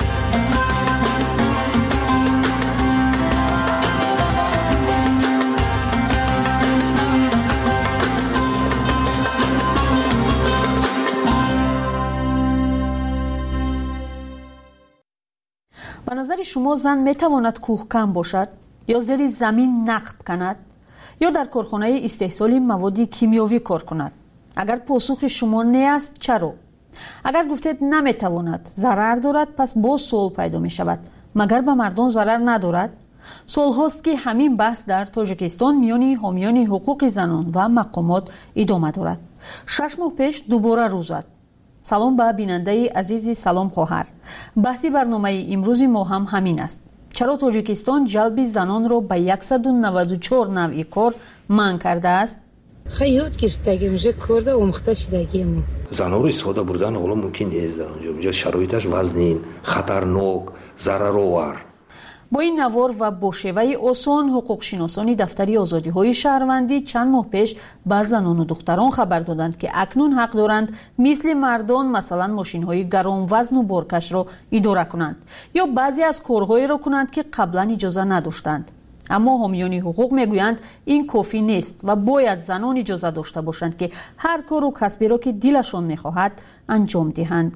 به نظر شما زن میتواند کوهکن باشد یا زیر زمین نقب کند یا در کارخانه استحصال مواد کیمیاوی کار کند؟ اگر پاسخ شما نه است چرا؟ اگر گفتید نمیتواند، ضرر دارد، پس باز سوال پیدا می شود مگر به مردم ضرر ندارد؟ سال هاست که همین بحث در تاجیکستان میان حامیان حقوق زنان و مقامات ادامه دارد. شش ماه پیش دوباره روز زد. سلام به بیننده عزیزی، سلام خواهر. بحثی برنامه امروز ما هم همین است. چرا تاجیکستان جلب زنان را به صد و نود و چهار نوع کار منع کرده است؟ خیلی یاد گرفتگی میشه کرده اومخته شدگی ما. زنها رو استفاده بردن حالا ممکن نیست در اونجا. اونجا شرایطش وزنین، خطرناک، ضررآور. با این نوار و با شیوه آسان حقوق شناسانی دفتری آزادی های شهروندی چند ماه پیش به زنان و دختران خبر دادند که اکنون حق دارند مثل مردان مثلا ماشین های گران وزن و بارکش را اداره کنند یا بعضی از کارهایی را کنند که قبلا اجازه نداشتند. اما حامیان حقوق میگویند این کافی نیست و باید زنان اجازه داشته باشند که هر کار و کسبی را که دلشان میخواهد انجام دهند.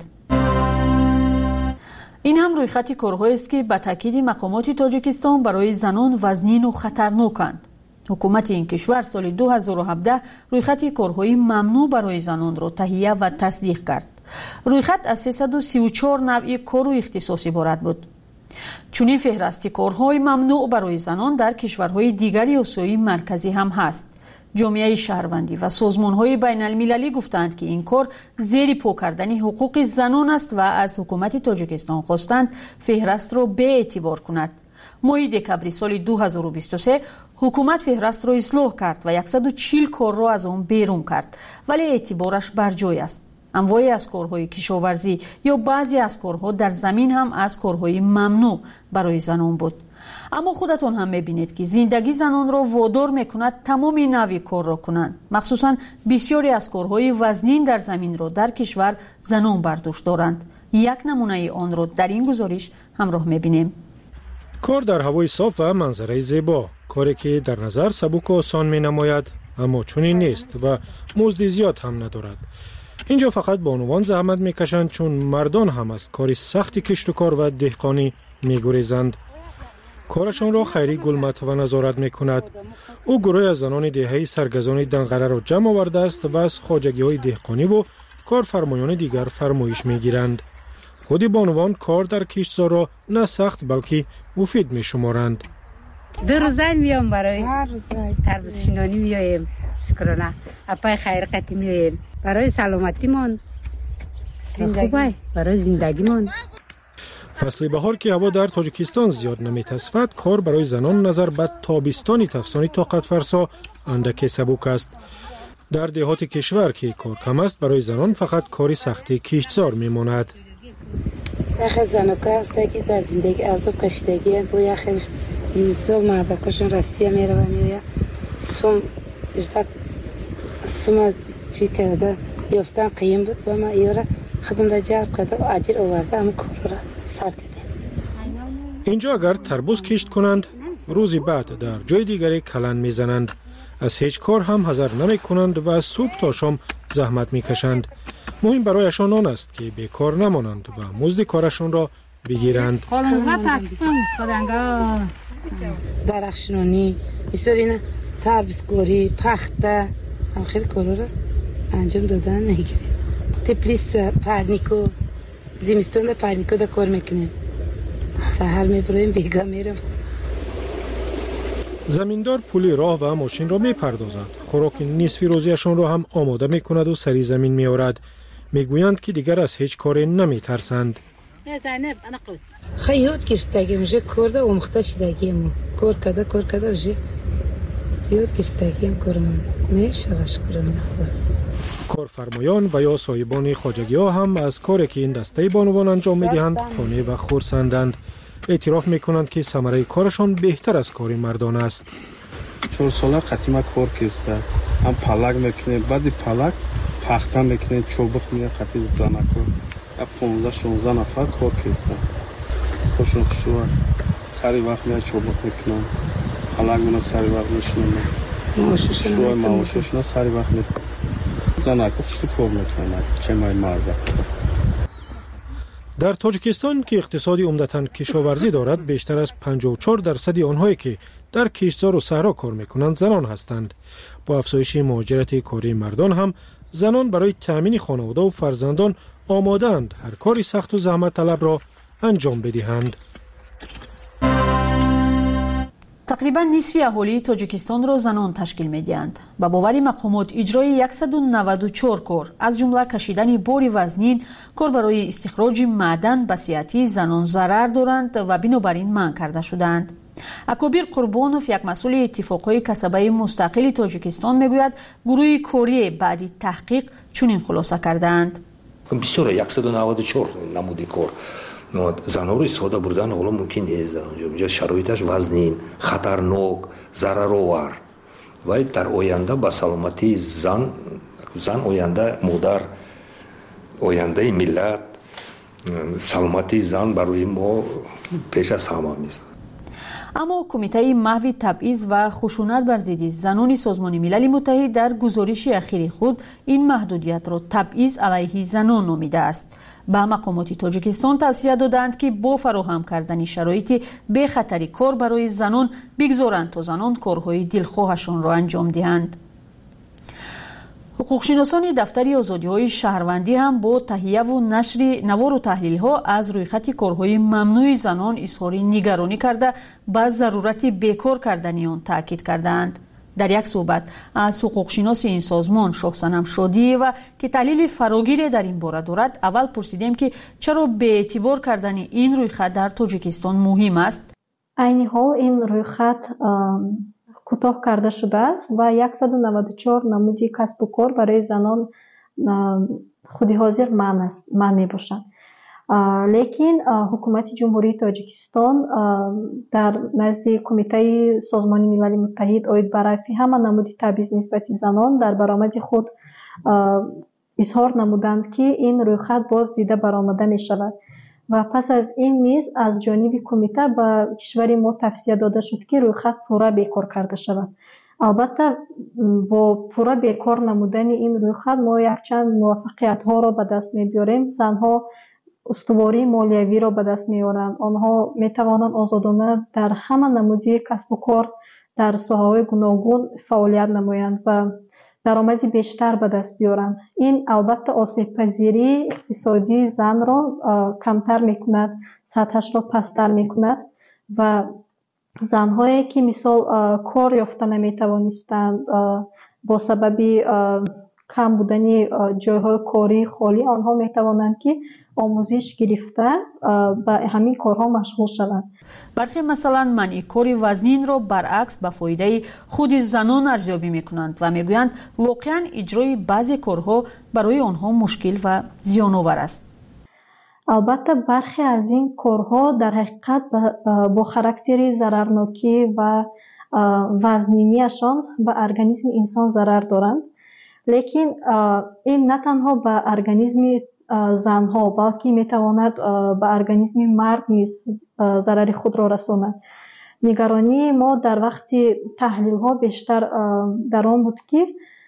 این هم روی خط کارهایی است که به تاکید مقامات تاجیکستان برای زنان وزنین و خطرناکند. حکومت این کشور سال دو هزار و هفده روی خط کارهای ممنوع برای زنان را تهیه و تصدیق کرد. روی خط از سیصد و سی و چهار نوع کار و اختصاص عبارت بود. چنین فهرست کارهای ممنوع برای زنان در کشورهای دیگری آسیای مرکزی هم هست. جامعه شهروندی و سازمان‌های بین المللی گفتند که این کار زیر پا کردن حقوق زنان است و از حکومت تاجیکستان خواستند فهرست را به اعتبار کند. ماه دکامبر سال دو هزار و بیست و سه حکومت فهرست را اصلاح کرد و صد و چهل کار را از آن بیرون کرد، ولی اعتبارش بر جای است. انواعی از کارهای کشاورزی یا بعضی از کارها در زمین هم از کارهای ممنوع برای زنان بود. اما خودتون هم میبینید که زندگی زنان را وادار میکند تمام نوع کار را کنند. مخصوصا بسیاری از کارهای وزنین در زمین را در کشور زنان برداشت دارند. یک نمونه آن را در این گزارش همراه میبینیم. کار در هوای صاف و منظره زیبا، کاری که در نظر سبک و آسان می نماید اما چنین نیست و مزد زیاد هم ندارد. اینجا فقط بانوان زحمت میکشند چون مردان هم از کار سخت کشت و کار و دهقانی میگریزند. کارشان را خیری گلمت و نظارت میکند. او گروه از زنان دهه‌ای سرگزان دنقره را جمع آورده است و از خواجگی های دهقانی و کارفرمایان دیگر فرمایش میگیرند. خود بانوان کار در کشتزار را نه سخت بلکه مفید می شمارند. دو روزه میام برای تربوز شینانی میایم، شکرانه اپای خیر قطی میایم برای سلامتی من خوبه، برای زندگی من. فصل بهار که هوا در تاجیکستان زیاد نمیتصفد، کار برای زنان نظر به تابستانی تفسانی طاقت فرسا اندک سبک است. در دهات کشور که کار کم است، برای زنان فقط کاری سختی کشتزار میماند. یخ زنکا است که در زندگی عذاب کشیدگی با یخش میسال مردکشون رسیه میره و میویا سوم اجدک سوم چی کرده یفتن قیم بود و ما ایورا خودم را جلب کرده و عدیر آورده اما کار را سر کردیم. اینجا اگر تربوز کشت کنند روزی بعد در جای دیگری کلن میزنند. از هیچ کار هم حذر نمی کنند و از صبح تا شام زحمت میکشند. مهم برایشان آن است که بیکار نمانند و مزد کارشان را بگیرند. درخشنانی بسیاری تربیزگاری پخته هم خیلی کارا را انجام دادن میگیریم. تپلیس پرنیکو زمستون پرنیکو دا کار میکنیم. سحر میبریم بیگا میرم. زمیندار پولی راه و ماشین را میپردازد. خوراک نصفی روزیشان را هم آماده میکند و سری زمین میآورد. میگویند که دیگر از هیچ کاری نمیترسند. خیلی یاد گرفتگی میشه کرده و مخته شدگیم کار کده کار کده میشه یاد گرفتگیم کارم میشه شکرانه. کارفرمایان و یا صاحبان خواجگی ها هم از کاری که این دسته بانوان انجام میدهند خانه و خرسندند. اعتراف میکنند که ثمره کارشان بهتر از کار مردان است. چهار ساله قدیما کار کسته هم پلک میکنه بعد پلک پخته میکنه چوبک میگه قطعی زنکو پانزده شانزده نفر کار کسته خوشون خوشو سری وقت میگه چوبک میکنن پلک منو سری وقت میشنم شوی معاششون سری وقت میکنن زنکو خوشو کار میکنن چه مای مرده. در تاجیکستان که اقتصادی عمدتاً کشاورزی دارد، بیشتر از پنجاه و چهار درصد آنهایی که در کشتزار و صحرا کار میکنند زنان هستند. با افزایش مهاجرت کاری مردان هم زنان برای تأمین خانواده و فرزندان آماده‌اند هر کاری سخت و زحمت طلب را انجام بدهند. تقریبا نصف اهالی تاجیکستان را زنان تشکیل می‌دهند. با باور مقامات اجرای صد و نود و چهار کار از جمله کشیدن بار وزنین، کار برای استخراج معدن به صحت زنان ضرر دارند و بنابراین منع کرده شدند. اکابر قربانوف یک مسئول اتفاقهای کسبه مستقل تاجیکستان میگوید گروه کاری بعد تحقیق چنین خلاصه کردند. بسیار صد و نود و چهار نمودی کار زنها رو استفاده بردن حالا ممکن نیست. اونجا شرایطش وزنین، خطرناک، ضررآور و در آینده با سلامتی زن زن آینده مادر آینده ملت سلامتی زن برای ما پیش از همه است. اما کمیته محو تبعیض و خشونت بر ضد زنان سازمان ملل متحد در گزارش اخیر خود این محدودیت را تبعیض علیه زنان نامیده است. به مقامات تاجیکستان توصیه دادند که با فراهم کردن شرایط بی خطری کار برای زنان بگذارند تا زنان کارهای دلخواهشان را انجام دهند. حقوقشناسان دفتر آزادی‌های شهروندی هم با تهیه و نشر نوار و تحلیل‌ها از رویخط کارهای ممنوع زنان اظهار نگرانی کرده به ضرورت بیکار کردن آن تاکید کردند. در یک صحبت از حقوقشناس این سازمان شاهصنم شادی و که تحلیل فراگیر در این باره دارد اول پرسیدیم که چرا به اعتبار کردن این رویخط در تاجیکستان مهم است. عین حال این رویخط کوتاه کرده شده است و صد و نود و چهار نمودی کسب و کار برای زنان худи ҳозир ман аст ман мебошад. лекин ҳукумати ҷумҳурии тоҷикистон дар назди кумитаи созмони милали муттаҳид оид ба рафъи ҳама намуди табъиз нисбати занон дар баромади худ изҳор намуданд ки ин рӯйхат боз дида баромада мешавад ва пас аз ин низ аз ҷониби кумита ба кишвари мо тавсия дода шуд ки рӯйхат пурра бекор карда шавад. албатта бо пурра бекор намудани ин рӯйхат мо якчанд муваффақиятҳоро ба даст мебиёрем. Занҳо устувории молиявиро ба даст меоранд. онҳо метавонанд озодона дар ҳама намуди касбу кор дар соҳаҳои гуногун фаъолият намоянд ва даромади бештар ба даст биёранд. ин албатта осебпазирии иқтисодии занро камтар мекунад, сатҳашро пасттар мекунад ва занҳое ки мисол кор ёфта наметавонистанд бо сабаби кам будани ҷойҳои кории холӣ, онҳо метавонанд ки омӯзиш гирифта ба ҳамин корҳо машғул шаванд. бархе масалан манъи кори вазнинро баръакс ба фоидаи худи занон арзёбӣ мекунанд ва мегӯянд воқеан иҷрои баъзе корҳо барои онҳо мушкил ва зиёновар аст. албатта бархе аз ин корҳо дар ҳақиқат бо характери зарарнокӣ ва вазнинияшон ба организми инсон зарар доранд. лекин ин на танҳо ба организми занҳо, балки метавонад ба организми мард низ зарари худро расонад. нигаронии мо дар вақти таҳлилҳо бештар дар он буд ки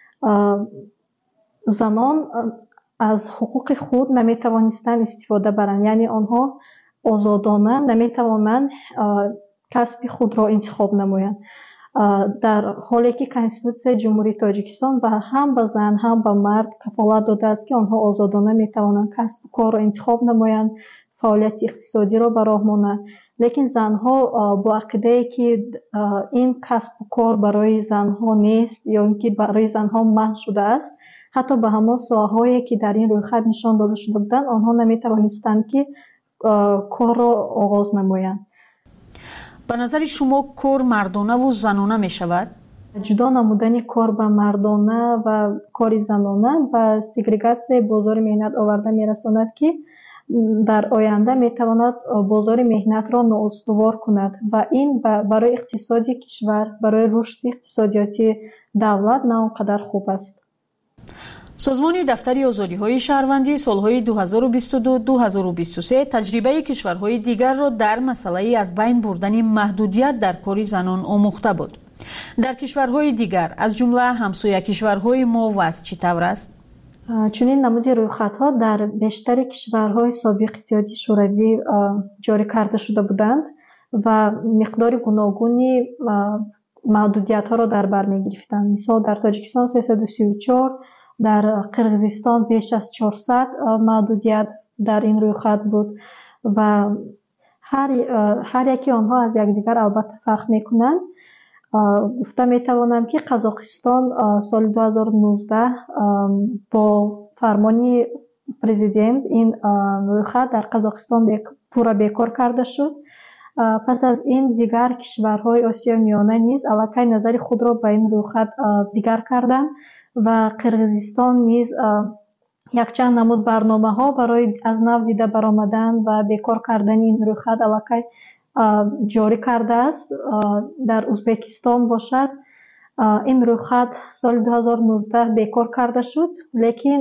занон аз ҳуқуқи худ наметавонистанд истифода баранд, яъне онҳо озодона наметавонанд касби худро интихоб намоянд. дар ҳоле ки конститутсияи ҷумҳурии тоҷикистон ба ҳам ба зан ҳам ба мард кафолат додааст ки онҳо озодона метавонанд касбу корро интихоб намоянд, фаъолияти иқтисодиро ба роҳ монанд. лекин занҳо бо ақидае ки ин касбу кор барои занҳо нест ё ин ки барои занҳо маҳв шудааст, ҳатто ба ҳамон соҳаҳое ки дар ин рӯйхат нишон дода шуда буданд, онҳо наметавонистанд ки корро оғоз намоянд. ба назари шумо кор мардонаву занона мешавад? ҷудо намудани кор ба мардона ва кори занона ба сегрегатсияи бозори меҳнат оварда мерасонад ки дар оянда метавонад бозори меҳнатро ноустувор кунад ва ин барои иқтисоди кишвар, барои рушди иқтисодиёти давлат на он қадар хуб аст. созмони дафтари озодиҳои шаҳрвандӣ солҳои дуҳазору бисту ду - дуҳазору бисту се таҷрибаи кишварҳои дигарро дар масъалаи аз байн бурдани маҳдудият дар кори занон омӯхта буд. дар кишварҳои дигар аз ҷумла ҳамсоя кишварҳои мо вазъ чӣ тавр аст? чунин намуди рӯйхатҳо дар бештари кишварҳои собиқи иттиҳодии шӯравӣ ҷорӣ карда шуда буданд ва миқдори гуногуни маҳдудиятҳоро дар бар мегирифтанд. мисол дар тоҷикистон сесаду сию чор, дар қирғизистон беш аз чорсад маҳдудият дар ин рӯйхат буд ва ҳар яки онҳо аз якдигар албатта фарқ мекунанд. гуфта метавонам ки қазоқистон соли дуҳазору нуздаҳ бо фармони президент ин рӯйхат дар қазоқистон пурра бекор карда шуд. пас аз ин дигар кишварҳои осиёи миёна низ аллакай назари худро ба ин рӯйхат дигар карданд ва қирғизистон низ якчанд намуд барномаҳо барои аз нав дида баромадан ва бекор кардани ин рӯйхат аллакай ҷорӣ кардааст. дар ӯзбекистон бошад ин рӯйхат соли дуҳазору нуздаҳ бекор карда шуд, лекин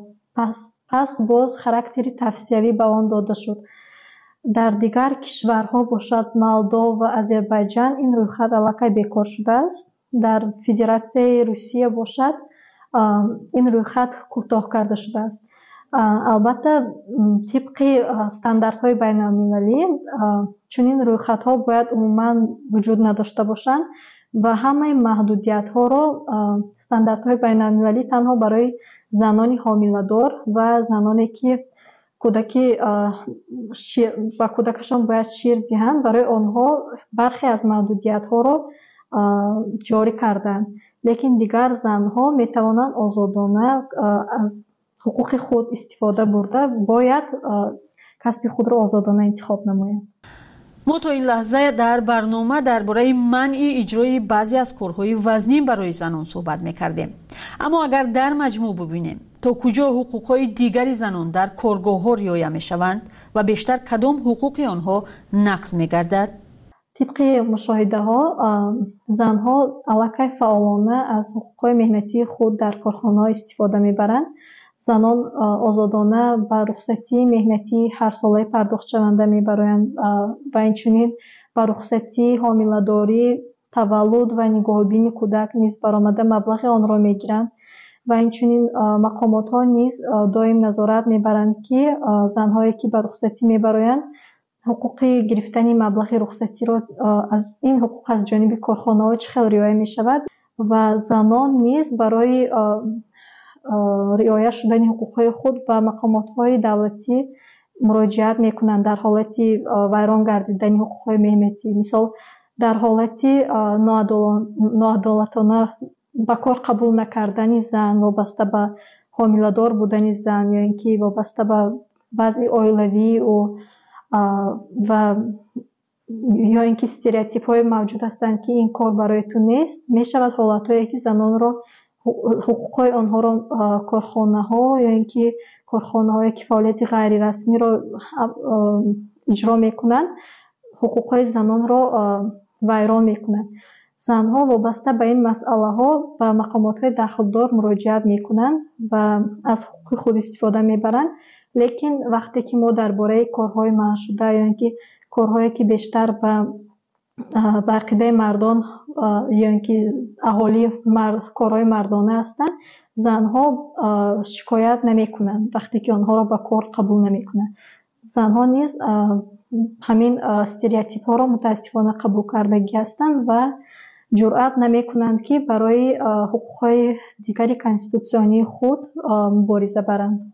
пас боз характери тавсиявӣ ба он дода шуд. дар дигар кишварҳо бошад Молдов ва Азербайҷан ин рӯйхат аллакай бекор шудааст. дар Федератсияи Русия бошад ин рӯйхат кӯтоҳ карда шудааст. албатта тибқи стандартҳои байналмилалӣ чунин рӯйхатҳо бояд умуман вуҷуд надошта бошанд ва ҳамаи маҳдудиятҳоро стандартҳои байналмилалӣ танҳо барои занони ҳомиладор ва заноне ки кӯдаки ба кӯдакашон бояд шир диҳанд, барои онҳо бархе аз маҳдудиятҳоро ҷорӣ карданд. лекин дигар занҳо метавонанд озодона аз ҳуқуқи худ истифода бурда бояд касби худро озодона интихоб намоянд. ما تا این لحظه در برنامه درباره منع اجرای بعضی از کارهای وزنی برای زنان صحبت می‌کردیم. اما اگر در مجموع ببینیم تا کجا حقوق‌های دیگری زنان در کارگاه‌ها رعایت می‌شوند و بیشتر کدام حقوق آنها نقض می‌گردد؟ طبق مشاهده‌ها زنها علاقه فعالانه از حقوق‌های مهنتی خود در کارخانه‌ها استفاده می‌برند. زنان آزادانه به رخصتی مهنتی هر ساله پرداخت شونده می‌برند و اینچنین به رخصتی حامله‌داری، تولد و نگاهبینی کودک نیز برآمده مبلغ آن را می‌گیرند و اینچنین مقامات‌ها نیز دائم نظارت می‌برند که زن‌هایی که به رخصتی می‌برند حقوق گرفتن مبلغ رخصتی را از این حقوق از جانب کارخانه‌ها چه خیلی رعایت می‌شود و زنان نیز برای رعایت شدن حقوق‌های خود به مقامات‌های دولتی مراجعت می‌کنند در حالت ویران گردیدن حقوق‌های مهنتی. مثال در حالت ناعدالتانه به کار قبول نکردن زن وابسته به حامله‌دار بودن زن یا اینکه وابسته به بعضی اویلوی و و یا اینکه استریوتیپ‌های موجود هستند که این کار برای تو نیست، می‌شود حالت‌هایی که زنان را حقوق‌های آنها را کارخانه‌ها یا اینکه کارخانه‌های که فعالیت غیر رسمی را اجرا می‌کنند حقوق‌های زنان را ویران می‌کنند. زنها وابسته به این مسئله‌ها به مقامات‌های دخلدار مراجعت می‌کنند و از حقوق خود استفاده می‌برند. لیکن وقتی که ما درباره کارهای منع شده یا اینکه کارهایی که بیشتر به به عقیده مردان یا اینکه اهالی مرد، کارهای مردانه هستند، زنها شکایت نمی‌کنند وقتی که آنها را به کار قبول نمی‌کنند. زنها نیز همین استریوتیپ‌ها را متاسفانه قبول کردگی هستند و جرأت نمی‌کنند که برای حقوق‌های دیگری کانستیتوسیونی خود مبارزه برند.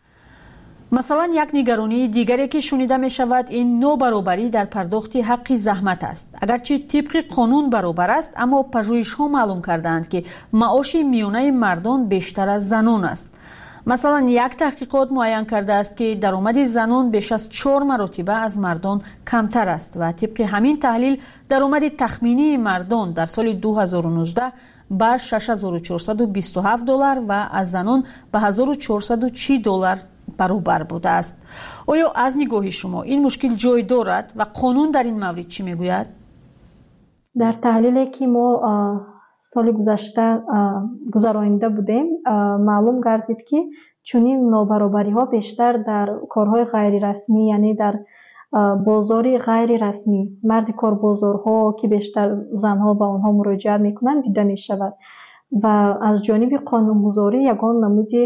مثلا یک نگرانی دیگری که شنیده می شود این نابرابری در پرداخت حق زحمت است. اگرچه طبق قانون برابر است اما پژوهش ها معلوم کردند که معاش میانه مردان بیشتر از زنان است. مثلا یک تحقیقات معین کرده است که درآمد زنان بیش از چهار مرتبه از مردان کمتر است و طبق همین تحلیل درآمد تخمینی مردان در سال دو هزار و نوزده به شش هزار و چهارصد و بیست و هفت دلار و از زنان به هزار و چهارصد و چهل دلار برابر بوده است. آیا از نگاه شما این مشکل جای دارد و قانون در این مورد چی میگوید؟ در تحلیلی که ما سال گذشته گذرانیده بودیم معلوم گردید که چنین نابرابری ها بیشتر در کارهای غیر رسمی یعنی در بازاری غیر رسمی مرد کار بازارها که بیشتر زنها با آنها مراجعت میکنند دیده می شود و از جانب قانونگذاری یگان نمودی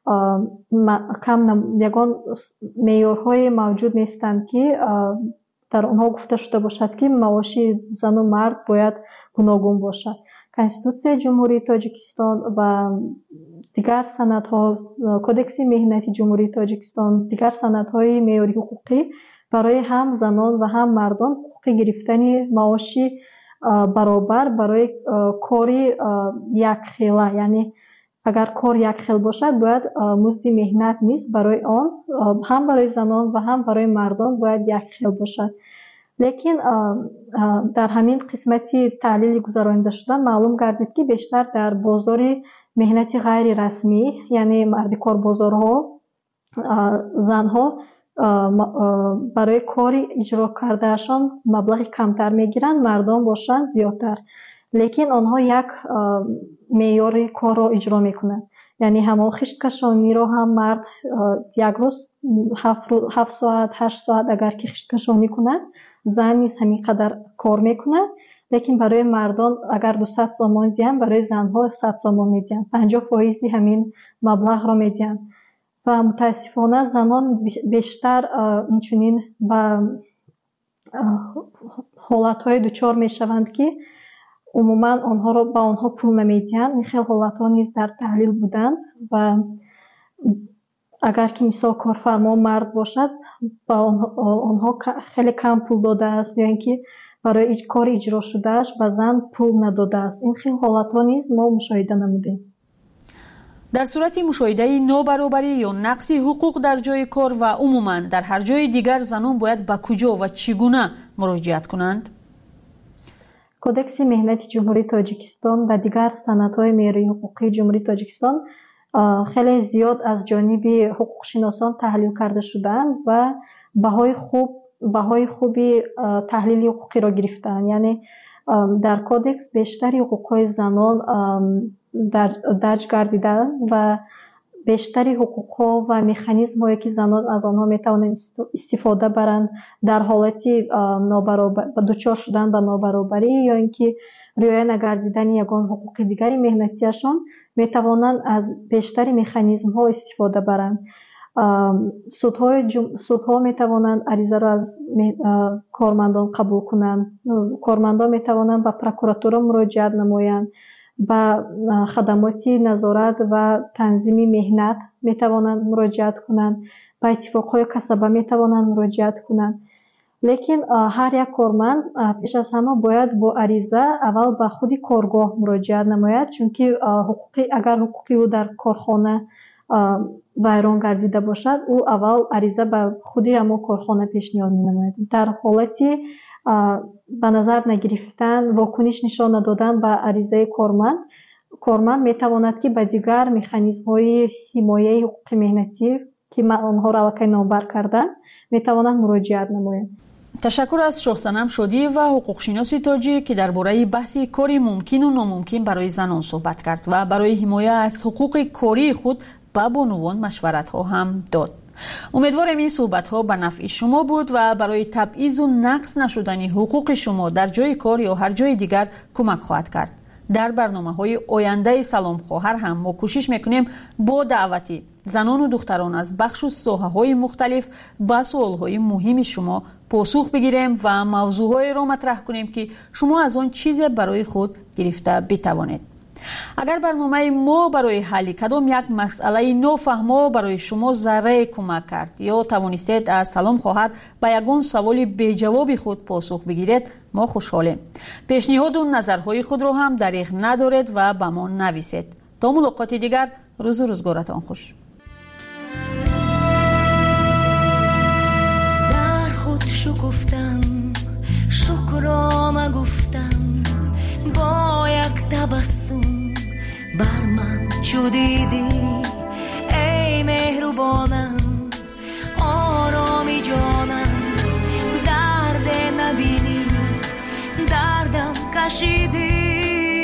کم یگان معیارهای موجود نیستند که در آنها گفته شده باشد که معاش زن و مرد باید گوناگون باشد. کنستیتوسیون جمهوری تاجیکستان و دیگر سندها، کدکس مهنتی جمهوری تاجیکستان، دیگر سندهای معیاری حقوقی برای هم زنان و هم مردان حقوق گرفتن معاش برابر برای کاری یک خیله، یعنی اگر کار یک خیل باشد باید مزد مهنت نیست برای آن هم برای زنان و هم برای مردان باید یک خیل باشد. لیکن در همین قسمتی تحلیل گذرانیده شده معلوم گردید که بیشتر در بازار مهنتی غیر رسمی یعنی مرد کار بازارها زنها برای کاری اجرا کردهشان مبلغ کمتر میگیرند، مردان باشند زیادتر، لیکن آنها یک معیار کار را اجرا میکنند. یعنی همون خشت کشانی را هم مرد یک روز هفت, هفت ساعت هشت ساعت اگر که خشت کشانی کنند، زن نیز همین قدر کار میکنند، لیکن برای مردان اگر دویست سوم میدهند برای زنها صد سوم میدهند، پنجاه فیصد همین مبلغ را میدهند و متاسفانه زنان بیشتر اینچنین به حالتهای دچار میشوند که عموما آنها را با آنها پول نمیدهند. این خیلی حالتها نیز در تحلیل بودند و اگر که مثال کارفرما مرد باشد با آنها خیلی کم پول داده است یا اینکه برای کار اجرا شدهش به زن پول نداده است. این خیلی حالتها نیز ما مشاهده نمودیم. در صورت مشاهده نابرابری یا نقص حقوق در جای کار و عموما در هر جای دیگر زنان باید به کجا و چگونه مراجعت کنند؟ کودکس مهنتی جمهوری تاجیکستان و دیگر سندهای معیاری حقوقی جمهوری تاجیکستان خیلی زیاد از جانب حقوق شناسان تحلیل کرده شدند و بهای خوب بهای خوبی تحلیل حقوقی را گرفتند. یعنی در کودکس بیشتری حقوقهای زنان در درج گردیده و بیشتری حقوقها و مکانیزم هایی که زنان از آنها می توانند استفاده برند در حالتی نابرابر دچار شدن به نابرابری یا اینکه رعایت نگردیدن یگان حقوق دیگری مهنتیشان می توانند از بیشتری مکانیزم ها استفاده برند. سودهای جم... سودها می توانند عریضه را از کارمندان قبول کنند. کارمندان می توانند به پروکراتورا مراجعت نمایند. با خدمات نظارت و تنظیم مهنت می توانند مراجعت کنند. با اتفاقهای کسبه می توانند مراجعت کنند. لیکن هر یک کارمند پیش از همه باید با عریضه اول به خود کارگاه مراجعت نماید، چون که حقوقی اگر حقوقی او در کارخانه ویران گردیده باشد او اول عریضه به خودی همون کارخانه پیشنهاد می نماید. در حالتی به نظر نگرفتن واکنش نشان ندادن به عریضه کارمند کارمند می تواند که به دیگر مکانیزم های حمایه حقوق مهنتی که آنها را واقع نامبر کردن می تواند مراجعت نماید. تشکر از شاهزنم شادی و حقوق شناس تاجیک که درباره بحث کاری ممکن و ناممکن برای زنان صحبت کرد و برای حمایت از حقوق کاری خود به بانوان مشورت ها هم داد. امیدوارم این صحبت ها به نفع شما بود و برای تبعیض و نقص نشدن حقوق شما در جای کار یا هر جای دیگر کمک خواهد کرد. در برنامه های آینده سلام خواهر هم ما کوشش میکنیم با دعوتی زنان و دختران از بخش و ساحه های مختلف با سوال های مهم شما پاسخ بگیریم و موضوع را مطرح کنیم که شما از آن چیز برای خود گرفته بتوانید. اگر برنامه ما برای حل کدام یک مسئله نافهمه برای شما ذره کمک کرد یا توانستید از سلام خواهر به یگان سوال بی جواب خود پاسخ بگیرید ما خوشحالیم. پیشنهاد و نظرهای خود را هم دریغ ندارید و به ما نویسید. تا ملاقات دیگر روز و روزگارتان خوش. در خود شکفتم شکرانه گفتم با یک تبسم بر من شدیدی ای مهربانم آرامی جانم درد نبینی دردم کشیدی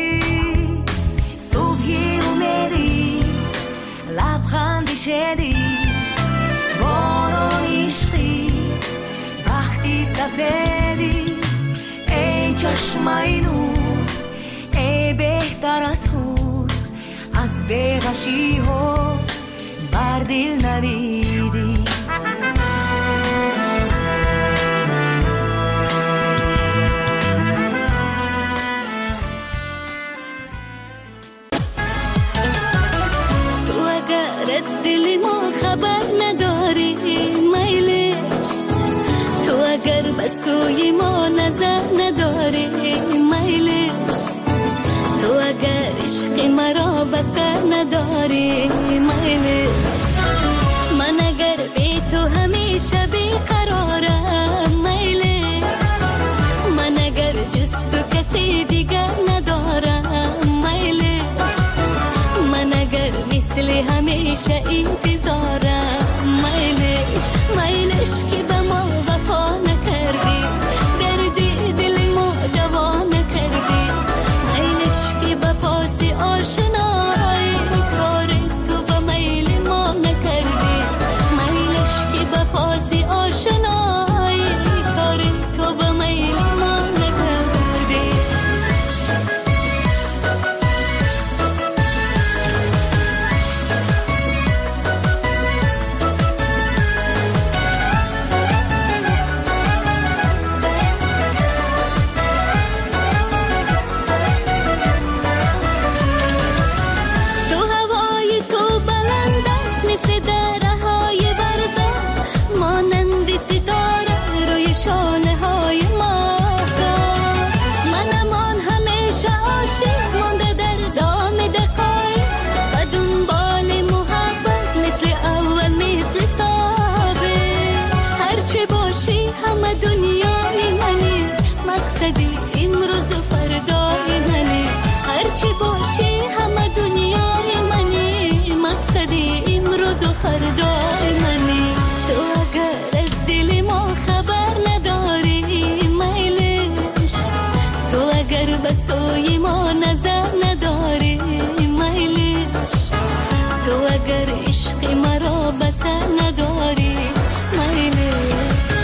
صبحی امیدی لبخندی شدی باران عشقی بختی سفیدی ای چشمای نور ای بهتر از خور از بیغشی ها بر دل نویدی تو اگر از دل ما خبر نداری میلش تو اگر به سوی ما نظر نداری میلش تو اگر عشق مرا بسر نداری میلش من اگر بی تو همیشه بیقرارم میلش من اگر جز تو کسی دیگر ندارم میلش من اگر مثل همیشه انتظارم میلش میلش که به ما وفا نکردی دردی دل ما دوا نکردی میلش که به پاس آشنایی کار تو به میل ما مقصدی امروز و فردای منی هرچی باشی همه دنیای منی مقصدی امروز و فردای منی تو اگر از دل ما خبر نداری میلش تو اگر به سوی ما نظر نداری میلش تو اگر عشق مرا بسر نداری میلش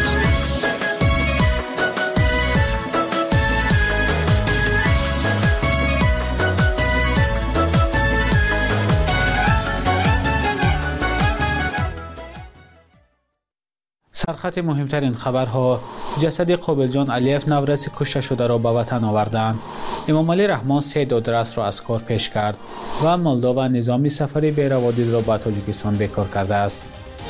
سرخط مهمترین خبرها: جسد قابل جان علیف نورسی کشته شده را به وطن آوردند. امام علی رحمان سه دادرس را از کار پیش کرد و مولداوا نظامی سفری بیروادید را به تاجیکستان بیکار کرده است.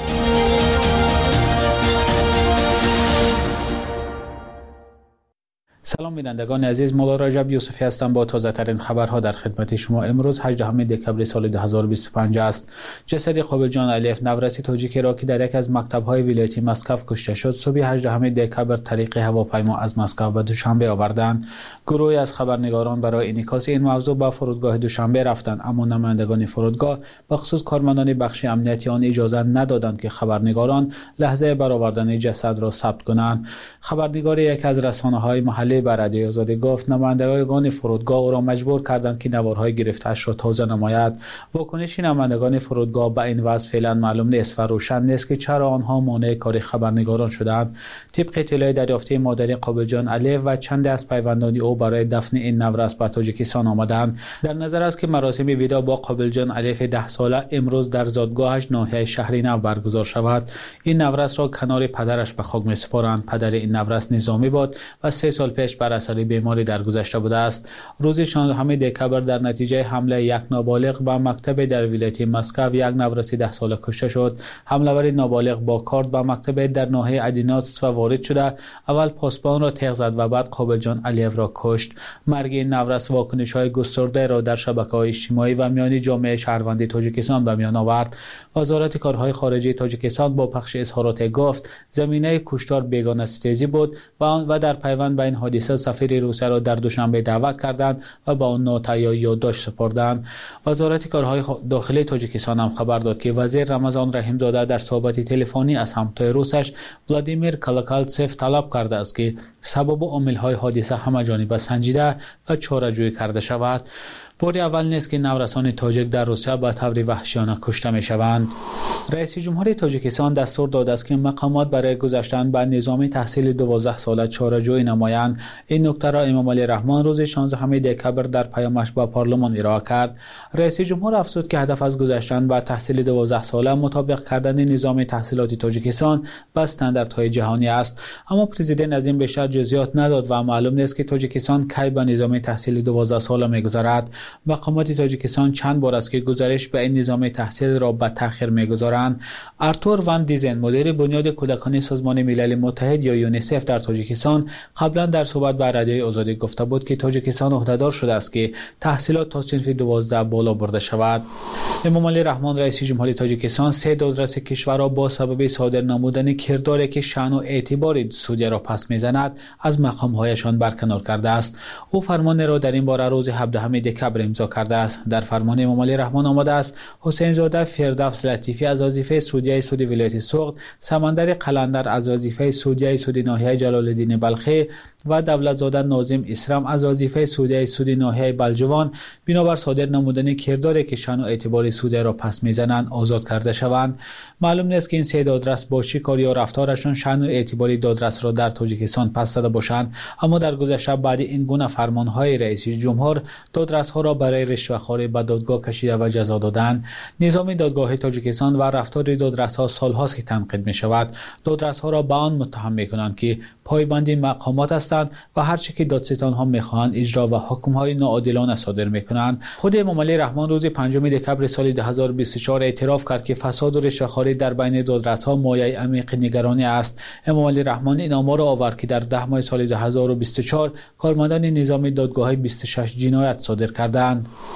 سلام بینندگان عزیز، مولا رجب یوسفی هستم با تازه ترین خبرها در خدمت شما. امروز هجدهم دکبر سال دو هزار و بیست و پنج است. جسد قابل جان علیف نورسی تاجیکی را که در یک از مکتب‌های ولایتی مسکو کشته شد صبح هجدهم دکبر طریق هواپیما از مسکو به دوشنبه آوردند. گروهی از خبرنگاران برای انعکاس این موضوع به فرودگاه دوشنبه رفتند، اما نمایندگان فرودگاه به خصوص کارمندان بخش امنیتی آن اجازه ندادند که خبرنگاران لحظه برآوردن جسد را ثبت کنند. خبرنگار یک از رسانه‌های محلی به رادیو آزادی گفت نمایندگان فرودگاه او را مجبور کردند که نوارهای گرفته‌اش را تازه نماید. واکنش نمایندگان فرودگاه به این وضع فعلا معلوم نیست و روشن نیست که چرا آنها مانع کار خبرنگاران شدند. طبق اطلاع دریافته مادر قابل جان علیف و چند از پیوندان او برای دفن این نورس به تاجیکستان آمدند. در نظر است که مراسم ودا با قابل جان علیف ده ساله امروز در زادگاهش ناحیه شهر نو برگزار شود. این نورس را کنار پدرش به خاک می‌سپارند. پدر این نورس نظامی بود و سه سال پیش بر اثر بیماری درگذشته بوده است. روز شانزدهم دکبر در نتیجه حمله یک نابالغ به مکتب در ولایت مسکو یک نورسی ده ساله کشته شد. حمله‌ور نابالغ با کارد به مکتب در ناحیه ادیناتس وارد شده اول پاسبان را تیغ زد و بعد قابل جان علیف را کشت. مرگ این نورس واکنش‌های گسترده را در شبکه‌های اجتماعی و میان جامعه شهروندی تاجیکستان به میان آورد. وزارت کارهای خارجه تاجیکستان با پخش اظهارات گفت زمینه کشتار بیگانه ستیزی بود و و در پیوند به این حادثه سفیر روسیه را در دوشنبه دعوت کردند و با آن نوت یا یادداشت سپردند. وزارت کارهای داخلی تاجیکستان هم خبر داد که وزیر رمضان رحیمزاده در صحبت تلفنی از همتای روسش ولادیمیر کالاکالتسف طلب کرده است که سبب و عامل‌های حادثه همه‌جانبه سنجیده و چاره‌جویی کرده شود. بار اول نیست که نورسان تاجیک در روسیه به طور وحشیانه کشته می شوند. رئیس جمهور تاجیکستان دستور داده است که مقامات برای گذشتن به نظام تحصیل دوازده ساله چاره‌جویی نمایند. این نکته را امام علی رحمان روز شانزدهم دکبر در پیامش به پارلمان ارائه کرد. رئیس جمهور افزود که هدف از گذشتن به تحصیل دوازده ساله مطابق کردن نظام تحصیلات تاجیکستان به استانداردهای جهانی است، اما پرزیدنت از این بیشتر جزئیات نداد و معلوم نیست که تاجیکستان کی به نظام تحصیل دوازده ساله می‌گذرد. مقامات تاجیکستان چند بار است که گزارش به این نظام تحصیل را به تأخیر می‌گذارند. آرتور وان دیزن مدیر بنیاد کودکان سازمان ملل متحد یا یونیسف در تاجیکستان قبلا در صحبت با رادیوی آزادی گفته بود که تاجیکستان عهده‌دار شده است که تحصیلات تا صنف دوازده بالا برده شود. امام علی رحمان رئیس جمهوری تاجیکستان سه دادرس کشور را با سبب صادر نمودن کرداری که شأن و اعتبار سودی را پس می‌زند از مقام‌هایشان برکنار کرده است. او فرمان را در این باره روز هفدهم دکبر امضا کرده است. در فرمان امام علی رحمان آمده است حسین زاده فردوس لطیفی از وظیفه سودیه سود ولایت سوخت، سمندر قلندر از وظیفه سودیه سود ناحیه جلال الدین بلخی و دولت زاده ناظم اسرام از وظیفه سودیه سود ناحیه بلجوان بنابر صادر نمودن کرداری که شأن و اعتبار سودی را پس میزنند آزاد کرده شوند. معلوم نیست که این سه دادرس با چه کاری یا رفتارشان شأن و اعتبار دادرس را در تاجیکستان پس زده باشند، اما در گذشته بعد این گونه فرمانهای رئیس جمهور دادرس ها را برای رشوه‌خواری به دادگاه کشیده و جزا دادند. نظام دادگاه تاجیکستان و رفتار دادرس ها سالهاست که تنقید می شود. دادرس ها را به آن متهم می کنند که پایبند مقامات هستند و هر چه که دادستان ها می خواهند اجرا و حکم های ناعادلانه صادر می کنند. خود امام علی رحمان روز پنجم دکبر سال دو هزار و بیست و چهار اعتراف کرد که فساد و رشوه‌خواری در بین دادرس ها مایه عمیق نگرانی است. امام علی رحمان این آمار را آورد که در ده ماه سال دو هزار و بیست و چهار کارمندان نظام دادگاه بیست و شش جنایت صادر کردند.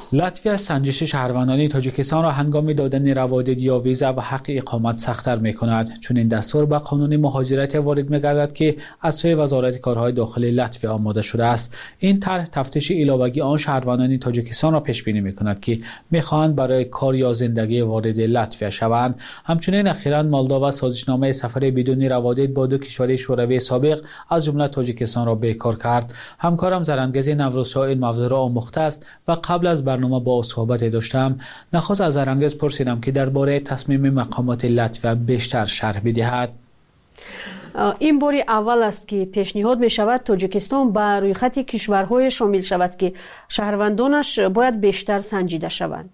لاتویا سنجش شهروندان تاجیکستان را هنگام دادن روادید یا ویزا و حق اقامت سخت‌تر می‌کند، چون این دستور به قانون مهاجرت وارد می‌گردد که از سوی وزارت کارهای داخلی لاتویا آماده شده است. این طرح تفتیش ایلاوگی آن شهروندان تاجیکستان را پیش بینی می‌کند که می‌خواهند برای کار یا زندگی وارد لاتویا شوند. همچنین اخیراً مالداوا سازشنامه سفر بدون روادید با دو کشور شوروی سابق از جمله تاجیکستان را بیکار کرد. همکارم زرنگز نوروزشاه این موضوع را آموخته است و قبل از برنامه با صحبت داشتم. نخست از زرنگز پرسیدم که درباره تصمیم مقامات لاتویا بیشتر شرح بدهد. این باری اول است که پیشنهاد می شود تاجیکستان به روی خط کشورهای شامل شود که شهروندانش باید بیشتر سنجیده شوند.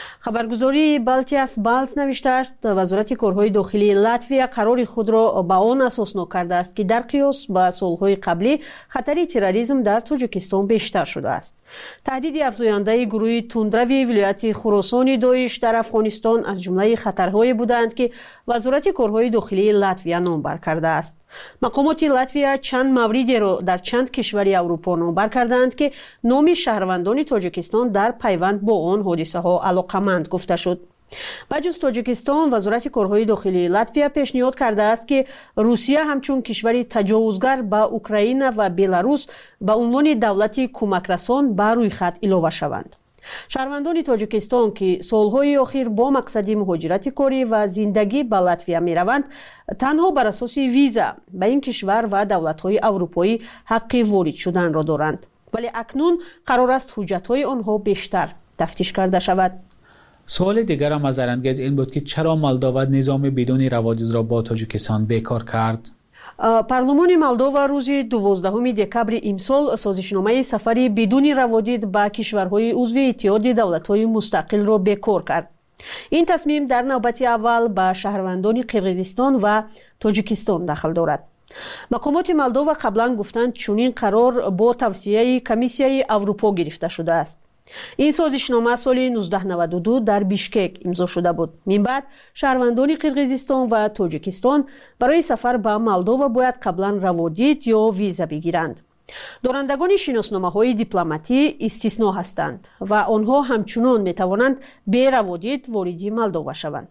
خبرگزاری بالتیاس بالز نوشته است وزارت کارهای داخلی لاتویا قرار خود را به آن اساسنامه کرده است که در قیاس با سالهای قبلی خطر تروریسم در تاجیکستان بیشتر شده است. تهدید افزاینده گروه تندروی ولایت خراسان داعش در افغانستان از جمله خطرهایی بودند که وزارت کارهای داخلی لاتویا نامبر کرده است. مقامات لاتویا چند موردی را در چند کشور اروپا نامبر کردند که نام شهروندان تاجیکستان در پیوند با آن حادثه ها علاقمند گفته شد. بجز تاجیکستان، وزارت کارهای داخلی لاتویا پیشنهاد کرده است که روسیه همچون کشوری تجاوزگر به اوکراین و بلاروس به عنوان دولت کمکرسان به روی خط علاوه شوند. شهروندان تاجیکستان که سالهای اخیر با مقصد مهاجرت کاری و زندگی به لاتویا می روند، تنها بر اساس ویزا به این کشور و دولت‌های اروپایی حق وارد شدن را دارند، ولی اکنون قرار است حجت‌های آنها بیشتر تفتیش کرده شود. سوال دیگر هم از زرنگز این بود که چرا مالداوا نظام بدون روادید را با تاجیکستان بیکار کرد؟ پارلمان مالداوا روز دوازدهم دکبر امسال سازشنامه سفری بدون روادید به کشورهای عضو اتحاد دولت‌های مستقل را بیکار کرد. این تصمیم در نوبت اول به شهروندان قرقیزستان و تاجیکستان دخل دارد. مقامات مالداوا قبلا گفتند چنین قرار با توصیه کمیسیون اروپا گرفته شده است. این سازشنامه سال نوزده نود و دو در بیشکک امضا شده بود. من بعد شهروندان قرقیزستان و تاجیکستان برای سفر به مالداوا باید قبلا روادید یا ویزا بگیرند. دارندگان شناسنامه‌های دیپلماتی استثنا هستند و آنها همچنان می توانند بی روادید وارد مالداوا شوند.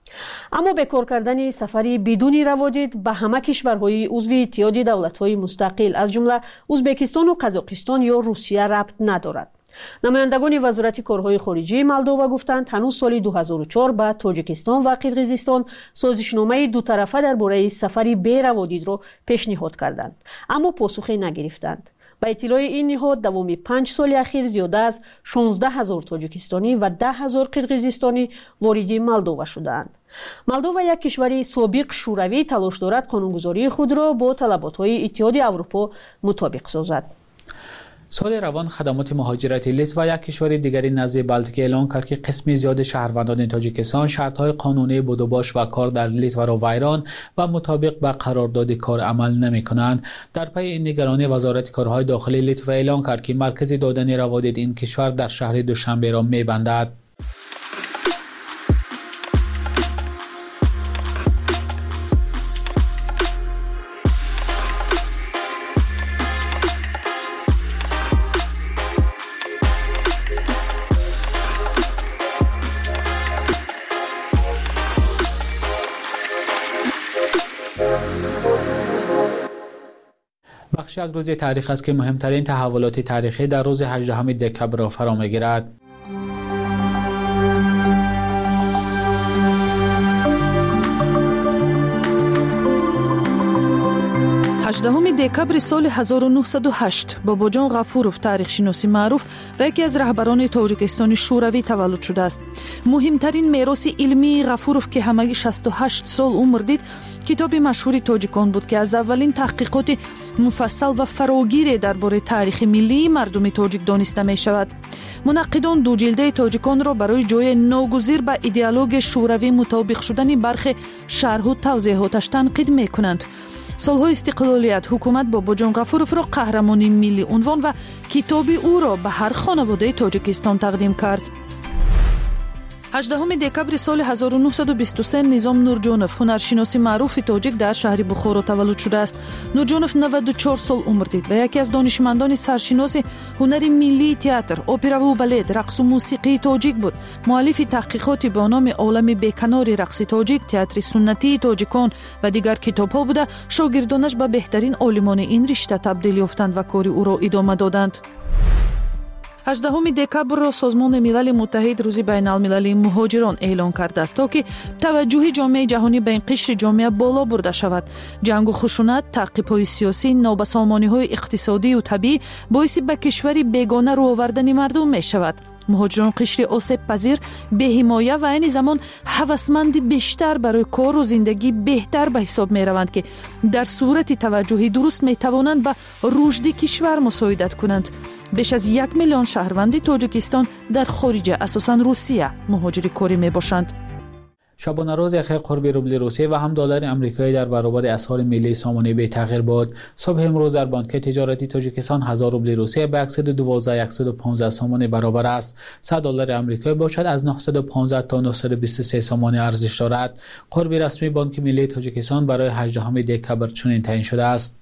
اما بیکار کردن سفری بدون روادید به همه کشورهای عضو اتحاد دولت‌های مستقل از جمله ازبکستان و قزاقستان یا روسیه ربط ندارد. نمایندگان وزارت کارهای خارجه مالداوا گفتند هنوز سال دو هزار و چهار به تاجیکستان و قرقیزستان سازشنامه دو طرفه درباره سفری بی روادید را پیشنهاد کردند، اما پاسخی نگرفتند. به اطلاع این نهاد دوام پنج سال اخیر زیاده از شانزده هزار تاجیکستانی و ده هزار قرقیزستانی وارد مالداوا شدند. مالداوا یک کشور سابق شوروی تلاش دارد قانونگذاری خود را با طلبات‌های اتحاد اروپا مطابق سازد. سال روان خدمات مهاجرت لیتوا یک کشور دیگری نزد بالتیک اعلام کرد که قسمی زیاد شهروندان تاجیکستان شرط‌های قانونی بود و باش و کار در لیتوا را ویران و مطابق با قرارداد کار عمل نمی‌کنند. در پی این نگرانی وزارت کارهای داخلی لیتوا اعلام کرد که مرکز دادن روادید این کشور در شهر دوشنبه را می‌بندد. بخش یک روز تاریخ است که مهمترین تحولات تاریخی در روز هجدهم دکبر را فرا می‌گیرد. هجدهم دکبر سال هزار و نهصد و هشت باباجان غفورов تاریخشناس معروف و یکی از رهبران تاجیکستان شوروی تولد شده است. مهمترین میراث علمی غفورов که همگی شصت و هشت سال عمر دید کتاب مشهور تاجیکان بود که از اولین تحقیقات مفصل و فراگیر درباره تاریخ ملی مردم تاجیک دانسته می شود. منقدان دو جلده تاجیکان را برای جای ناگزیر به ایدئولوژی شوروی مطابق شدن برخی شرح و توضیحاتش تنقید می کنند. سالهای استقلالیت حکومت باباجان غفورov را قهرمان ملی عنوان و کتاب او را به هر خانواده تاجیکستان تقدیم کرد. هجدهم دکبر سال هزار و نهصد و بیست و سه نظام نورجونов هنرشناسی معروف تاجیک در شهر بخارا تولد شده است. نورجونов نود و چهار سال عمر دید و یکی از دانشمندان سرشناس هنر ملی تئاتر، اپرا و بالت، رقص و موسیقی تاجیک بود. مؤلف تحقیقاتی به نام عالم بیکنار رقص تاجیک، تئاتر سنتی تاجیکان و دیگر کتاب‌ها بوده. شاگردانش به بهترین عالمان این رشته تبدیل یافتند و کاری او را ادامه دادند. هجدهم دکبر را سازمان ملل متحد روز بین المللی مهاجران اعلان کرده است تا که توجه جامعه جهانی به این قشر جامعه بالا برده شود. جنگ و خشونت، تعقیب‌های سیاسی، نابسامانی‌های اقتصادی و طبیعی باعث به کشوری بیگانه رو آوردن مردم می شود. مهاجران قشر آسیب پذیر، به حمایه و این زمان هوسمند بیشتر برای کار و زندگی بهتر به حساب می روند که در صورت توجه درست می توانند به رشد کشور مساعدت کنند. بیش از یک میلیون شهروند تاجیکستان در خارج اساساً روسیه مهاجر کاری می باشند. شبانه روز اخیر قرب روبل روسیه و هم دلار آمریکایی در برابر اسعار ملی سامانه بی تغییر بود. صبح امروز در بانک تجارتی تاجیکستان هزار روبل روسیه به صد و دوازده هزار و صد و پانزده سامانه برابر است. صد دلار آمریکایی باشد از نهصد و پانزده تا نهصد و بیست و سه سامانه ارزش دارد. قرب رسمی بانک ملی تاجیکستان برای هجدهم دکبر چنین تعیین شده است.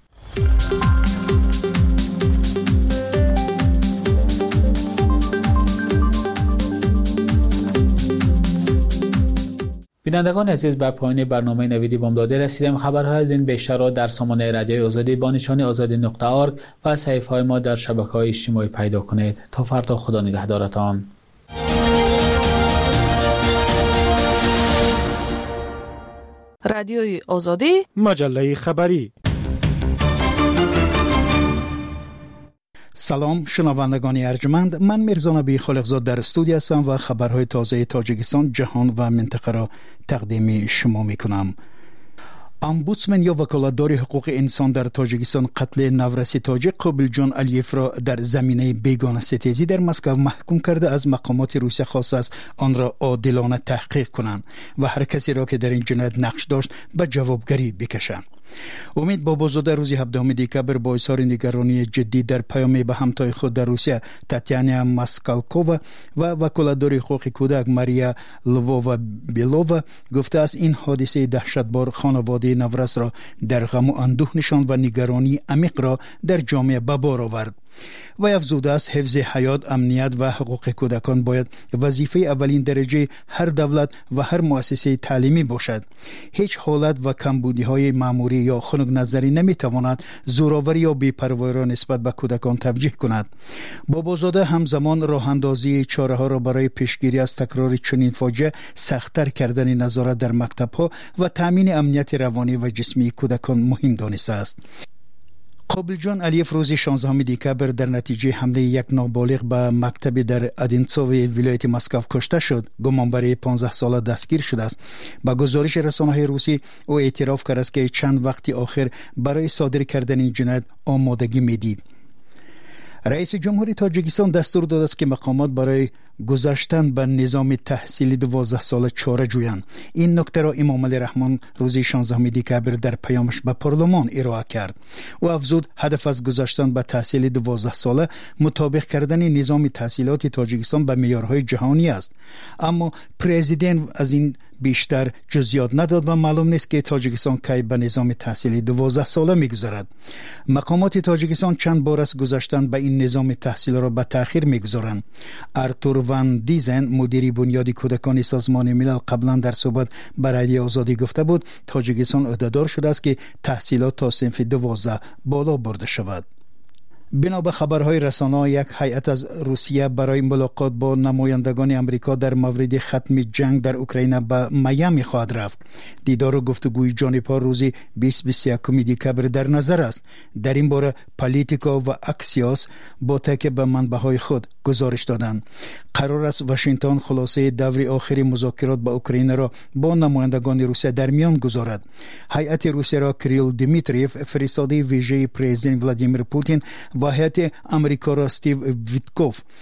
بینندگان عزیز، به پایان برنامه نویدی بامداده رسیدیم. خبرهای از این بیشتر را در سامانه رادیوی آزادی با نشان آزادی نقطه آرگ و صفحه‌های ما در شبکه‌های اجتماعی پیدا کنید. تا فردا، خدا نگهدارتان. رادیوی آزادی، مجله خبری. سلام شنوندگان ارجمند، من میرزا نبی خالقزاد در استودیو هستم و خبرهای تازه تاجیکستان، جهان و منطقه را تقدیم شما میکنم. امبودسمن یا وکالتدار حقوق انسان در تاجیکستان قتل نورسی تاجیک قابلجان علیف را در زمینه بیگانه ستیزی در مسکو محکوم کرده. از مقامات روسیه خواست است آن را عادلانه تحقیق کنند و هر کسی را که در این جنایت نقش داشت به جوابگری بکشند. امید بابازاده روز هفدهم دکبر با اظهار نگرانی جدی در پیامی به همتای خود در روسیه تاتیانا ماسکالکووا و وکالتدار حقوق کودک ماریا لوووا بیلووا گفته است این حادثه دهشتبار خانواده نورس را در غم و اندوه نشاند و نگرانی عمیق را در جامعه به بار آورد. و افزوده است حفظ حیات، امنیت و حقوق کودکان باید وظیفه اولین درجه هر دولت و هر مؤسسه تعلیمی باشد. هیچ حالت و کمبودی های مأموری یا خنک نظری نمیتواند زوراوری یا بی‌پروایی را نسبت به کودکان توجیه کند. بابازاده همزمان راه اندازی چاره ها را برای پیشگیری از تکرار چنین فاجعه سخت‌تر کردن نظارت در مکتب‌ها و تامین امنیت روانی و جسمی کودکان مهم دانسته است. قابلجان علیف روز شانزدهم دکبر در نتیجه حمله یک نابالغ به مکتب در ادینتسوی ولایت مسکو کشته شد. گمانبر پانزده ساله دستگیر شده است. با گزارش رسانه‌های روسی او اعتراف کرد است که چند وقتی آخر برای صادر کردن این جنایت آمادگی میدید. رئیس جمهوری تاجیکستان دستور داده است که مقامات برای گذاشتن به نظام تحصیلی دوازده ساله چاره جویند. این نکته را امام علی رحمان روز شانزدهم دکبر در پیامش به پارلمان ارائه کرد. او افزود هدف از گذاشتن به تحصیل دوازده ساله مطابق کردن نظام تحصیلات تاجیکستان به معیارهای جهانی است. اما پرزیدنت از این بیشتر جزئیات نداد و معلوم نیست که تاجیکستان کی به نظام تحصیلی دوازده ساله میگذارد. مقامات تاجیکستان چند بار از گذاشتن به این نظام تحصیل را به تأخیر میگذارند. ارتور وان دیزن مدیر بنیادی کودکان سازمان ملل قبلا در صحبت با رادیو آزادی گفته بود تاجیکستان عهدهدار شده است که تحصیلات تا صنف دوازده بالا برده شود. بنا به خبرهای رسانه‌ها یک هیئت از روسیه برای ملاقات با نمایندگان امریکا در مورد ختم جنگ در اوکراین به میامی خواهد رفت. دیدار و گفتگوی جانبها روز بیست و بیست و یکم دکبر در نظر است. در این باره پالیتیکا و اکسیوس با تکیه به منبع‌های خود گزارش دادند. قرار است واشنگتن خلاصه دور آخری مذاکرات با اوکراین را با نمایندگان روسیه در میان گذارد. هیئت روسیه را کریل دیمیتریف فرستاده ویژه پرزیدنت ولادیمیر پوتین و هیئت امریکا را استیو ویتکوف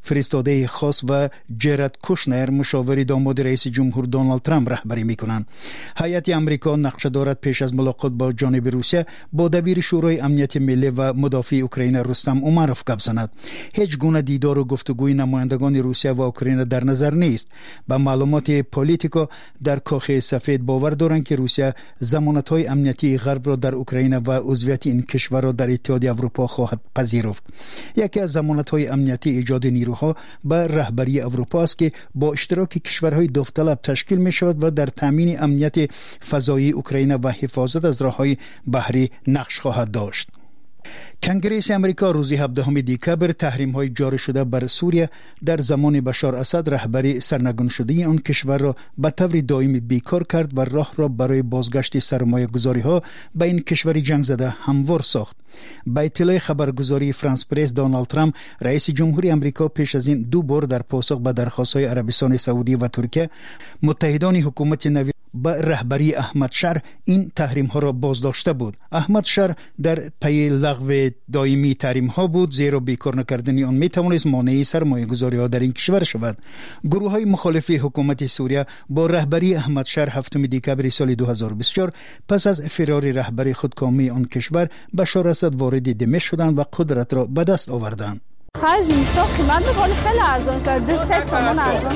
فرستاده خاص و جرد کوشنر مشاور داماد رئیس جمهور دونالد ترامپ رهبری میکنند. هیئت آمریکا نقشه دارد پیش از ملاقات با جانب روسیه با دبیر شورای امنیت ملی و مدافع اوکراین رستم امروف گپ زند. هیچ گونه دیدار و گفتگوی نمایندگان روسیه و اوکراین در نظر نیست. به معلومات پولیتیکو در کاخ سفید باور دارند که روسیه ضمانت‌های امنیتی غرب را در اوکراین و عضویت این کشور را در اتحادیه اروپا خواهد پذیرفت. یکی از ضمانت‌های امنیتی ایجاد نیروها به رهبری اروپا است که با اشتراک کشورهای داوطلب تشکیل می شود و در تامین امنیت فضایی اوکراین و حفاظت از راه‌های بحری نقش خواهد داشت. کنگره امریکا روز هفدهم دکبر تحریم‌های جاری شده بر سوریه در زمان بشار اسد رهبری سرنگون شده آن کشور را به طور دائمی بیکار کرد و راه را برای بازگشت سرمایه‌گذاری‌ها به این کشور جنگ زده هموار ساخت. به اطلاع خبرگزاری فرانس پرس دونالد ترامپ رئیس جمهوری امریکا پیش از این دو بار در پاسخ به درخواست‌های عربستان سعودی و ترکیه متحدان حکومت نوین با رهبری احمد شر این تحریم ها را بازداشته بود. احمد شر در پی لغو دائمی تحریم ها بود زیرا بیکار نکردن آن می توانست مانع سرمایه گذاری ها در این کشور شود. گروه های مخالف حکومت سوریه با رهبری احمد شر هفتم دکبر سال دو هزار و بیست و چهار پس از فرار رهبر خودکامه آن کشور بشار اسد وارد دمشق شدند و قدرت را به دست آوردند. خرج اینستا قیمت میکنه خیلی ارزان شد. ده سه سامان ارزان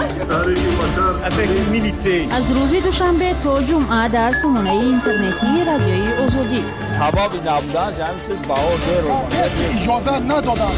شد. از روز دوشنبه تا جمعه در سامانه اینترنتی رادیوی آزادی. سبب نبودن همین چیز باور رو اجازه ندادن.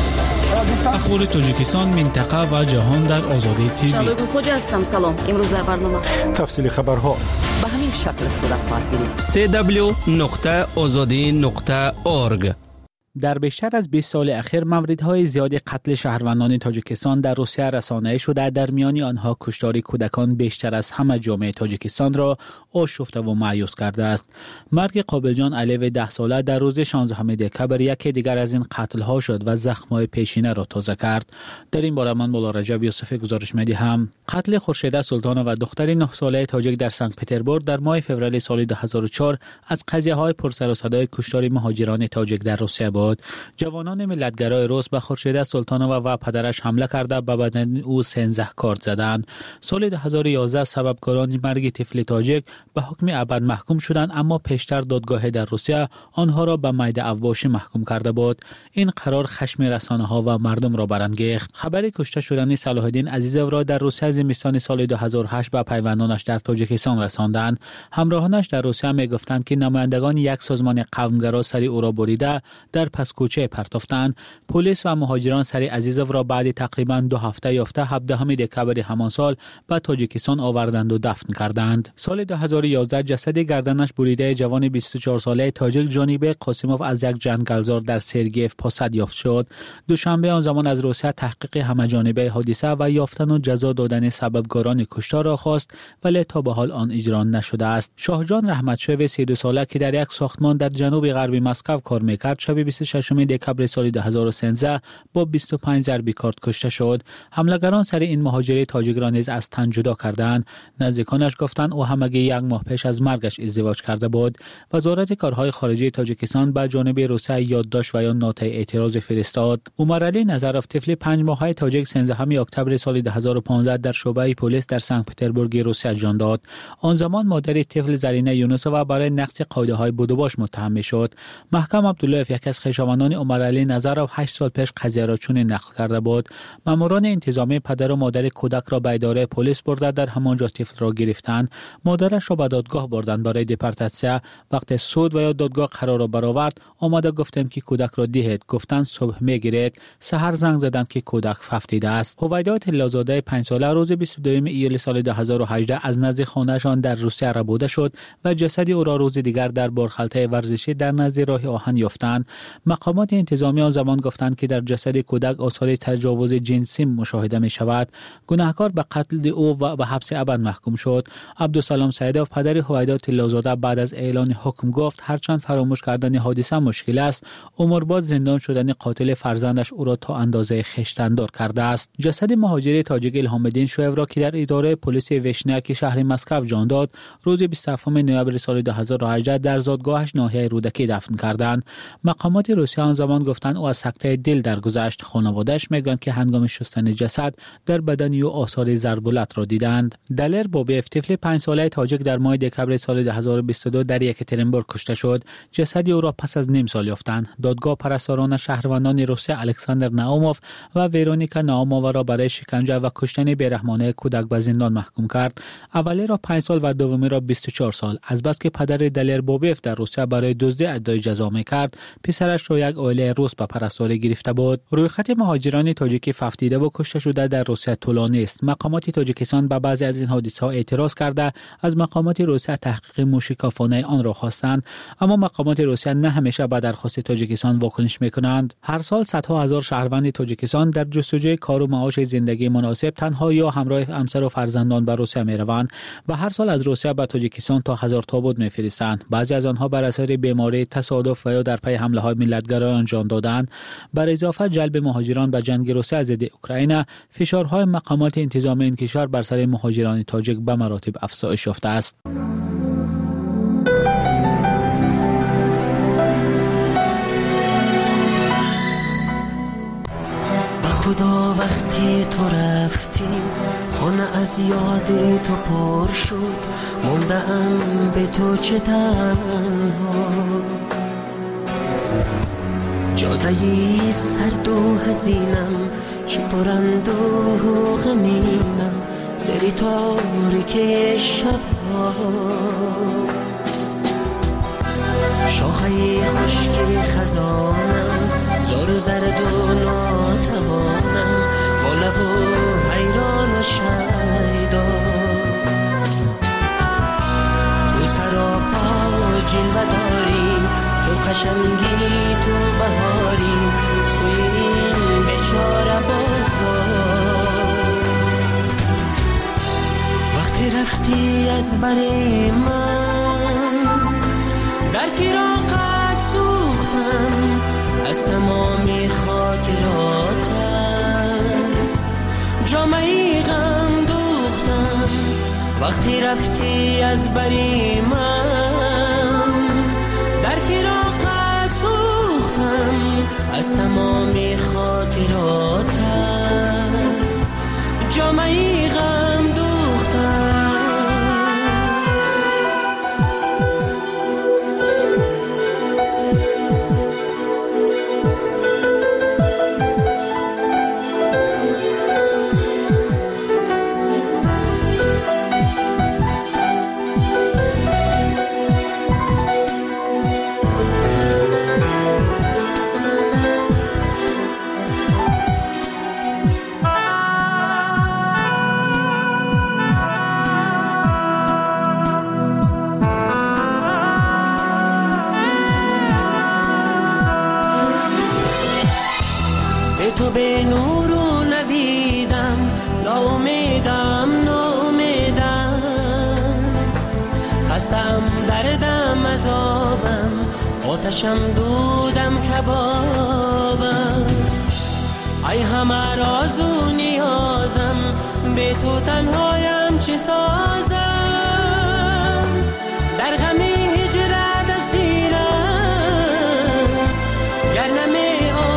اخبار تاجیکستان، منطقه و جهان در آزادی تیوی. شالوی خوج هستم. سلام. امروز در برنامه تفصیل خبرها به همین شکل صورت خواهد گرفت. سی دبلیو نقطه آزادی نقطه اورگ. در بیشتر از بیست سال اخیر موردهای زیادی قتل شهروندان تاجیکستان در روسیه رسانه‌ای شده، در میان آنها کشتار کودکان بیشتر از همه جامعه تاجیکستان را آشفته و مایوس کرده است. مرگ قابلجان علیو ده ساله در روز شانزدهم دکبر یکی دیگر از این قتل‌ها شد و زخم‌های پیشینه را تازه کرد. در این باره من مولا رجب یوسفی گزارش می‌دهم. قتل خورشیده سلطانه و دختر نه ساله تاجیک در سنت پترزبورگ در ماه فوریه سال دو هزار و چهار از قضیه‌های پرسر و صدای کشتار مهاجران تاجیک در روسیه بود. جوانان ملتگرای روس به خورشیده سلطانووا و پدرش حمله کرده به بدن او سنزه کارد زدند. سال دو هزار و یازده سببکاران مرگ طفل تاجیک به حکم ابد محکوم شدند، اما پیشتر دادگاه در روسیه آنها را به مید اواشی محکوم کرده بود. این قرار خشم رسانه‌ها و مردم را برانگیخت. خبر کشته شدن صلاح الدین عزیزوف را در روسیه زمستان سال دو هزار و هشت به پیوندانش در تاجیکستان رساندند. همراهانش در روسیه میگفتند که نمایندگان یک سازمان قومگرا سری او را بریده در پس کوچه پرتافتند. پلیس و مهاجران سری عزیزوف را بعد تقریبا دو هفته یافته هفدهم دکبر همان سال به تاجیکستان آوردند و دفن کردند. سال دو هزار و یازده جسد گردنش بریده جوان بیست و چهار ساله تاجیک جانب قاسیموف از یک جنگلزار در سرگیف پاسد یافت شد. دوشنبه آن زمان از روسیه تحقیق همه‌جانبه حادثه و یافتن و جزا دادن سببکاران کشتار را خواست، ولی تا به حال آن اجرا نشده است. شاهجان رحمتشوی سی و دو ساله که در یک ساختمان در جنوب غربی مسکو کار میکرد، شب بیست و ششم دکبر سال دو هزار و سیزده با بیست و پنج ضربه کارد کشته شد. حملگران سر این مهاجر تاجیک را نیز از تن جدا کردند. نزدیکانش گفتند او همگی یک ماه پیش از مرگش ازدواج کرده بود. وزارت کارهای خارجه تاجیکستان به جانب روسیه یادداشت و یا نوت‌های اعتراض فرستاد. عمر علی نظروف طفل پنج ماهه تاجیک سیزدهم اکتبر سال دو هزار و پانزده در شعبه پلیس در سنت پترزبورگ روسیه جان داد. آن زمان مادر طفل زرینه یونسووا برای نقض قاعده‌های بودوباش متهم می‌شد. محکم عبدالله یک از خویشاوندان عمر علی نظروف هشت سال پیش قضیه را چنین نقل کرده بود. ماموران انتظامی پدر و مادر کودک را به اداره پلیس برده در همانجا طفل را گرفتند. مادرش را به دادگاه بردند برای دپورتاسیون. وقتی سود و یا دادگاه قرار را برآورد، آمده گفتم که کودک را دهید. گفتند صبح میگیرید. سحر زنگ زدند که کودک ففتیده است. هویدا طلازاده پنج ساله روز بیست و دوم ایول سال دو هزار و هجده از نزد خانه‌شان در روسیه ربوده شد و جسد او را روز دیگر در بارخلطه ورزشی در نزد راه آهن یافتند. مقامات انتظامی آن زمان گفتند که در جسد کودک آثار تجاوز جنسی مشاهده می شود. گناهکار به قتل او و به حبس ابد محکوم شد. عبدالسلام سیدوف پدر هویدا طلازاده بعد از اعلان حکم گفت هرچند فراموش کردن حادثه مشکل است، عمر بعد زندان شدن قاتل فرزندش او را تا اندازه خشتندار کرده است. جسد مهاجر تاجیک الهام الدین شویو را که در اداره پلیس وشنیاک شهر مسکو جان داد، روز بیست و هفتم نوامبر سال دو هزار و هجده در زادگاهش ناحیه رودکی دفن کردند. مقامات مقامات روسیه آن زمان گفتند او از سکته دل درگذشت. خانواده‌اش میگویند که هنگام شستن جسد در بدن او آثار ضربالت را دیدند. دلر بوبیف، طفل پنج ساله تاجیک، در ماه دکبر سال دو هزار و بیست و دو در یکاترینبورگ کشته شد. جسد او را پس از نیم سال یافتند. دادگاه پرستاران شهروندان روسیه الکساندر ناوموف و ورونیکا ناومووا را برای شکنجه و کشتن بیرحمانه کودک به زندان محکوم کرد. اولی را پنج سال و دومی را بیست و چهار سال. از بس که پدر دلر بوبیف در روسیه برای دزدی ادعای جزا می‌کرد، پسرش را یک عائله روس به پرستاری گرفته بود. رویخط مهاجران تاجیکی ففتیده و کشته شده در روسیه طولانی است. مقامات تاجیکستان به بعضی از این حادثه‌ها اعتراض کرده از مقامات روسیه تحقیق موشکافانه آن را خواستند، اما مقامات روسیه نه همیشه به درخواست تاجیکستان واکنش می‌کنند. هر سال صدها هزار شهروند تاجیکستان در جستجوی کار و معاش زندگی مناسب تنها یا همراه همسر و فرزندان به روسیه می‌روند و هر سال از روسیه به تاجیکستان تا هزار تابوت می‌فرستند. بعضی از آنها بر اثر بیماری، تصادف و یا در پی حمله‌های ملت‌گرایان جان دادند. بر اضافه جلب مهاجران به جنگ روسیه ضد اوکراین، فشارهای مقامات انتظامی این کشور بر سر مهاجران تاجیک به مراتب افزایش یافته است. خدا وقتی تو رفتی خانه از یاد تو پر شد، موندم به تو چه تنها، جادهی سرد و حزینم چه پرند و غمینم، سری تاریک شبها، شاخه خشک خزانم زار و زرد و ناتوانم، بالا و حیران و شیدا، تو سراپا جلوه داری، تو خشمگی تو بهاری، سوی این بیچاره بازار، وقتی رفتی از بر من در فراقت سوختم، از تمامی خاطراتت جامعی غم دوختم، وقتی رفتی از بری من در فراقت سوختم، از تمامی خاطراتت جامعی غم دوختم. تو به نور و ندیدم، ناامیدم ناامیدم، خستم دردم عذابم، آتشم دودم کبابم، ای همه راز و نیازم، به تو تنهایم چه سازم، در غم هجرت اسیرم، گر نمی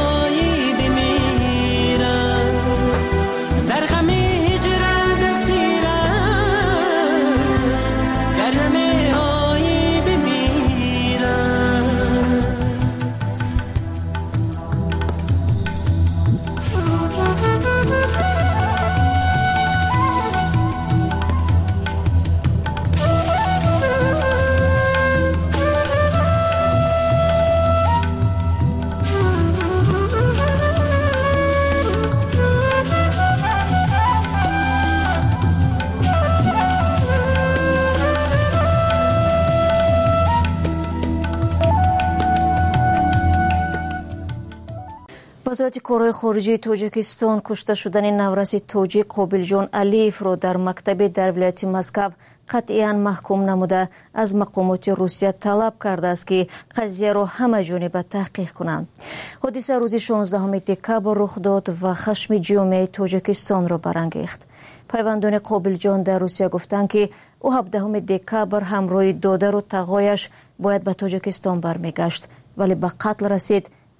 وزارت کارهای خارجه تاجیکستان کشته شدن نورس تاجیک قابلجان علیف را در مکتب در ولایت مسکو قطعاً محکوم نموده از مقامات روسیه طلب کرده است که قضیه را همه جانبه تحقیق کنند. حادثه روز شانزدهم دکبر رخ داد و خشم جامعه تاجیکستان را برانگیخت. پیوندان قابلجان در روسیه گفتند که او هفدهم دکبر همراه دادر و تقایش باید به تاجیکستان برمیگشت، ولی به قتل رسید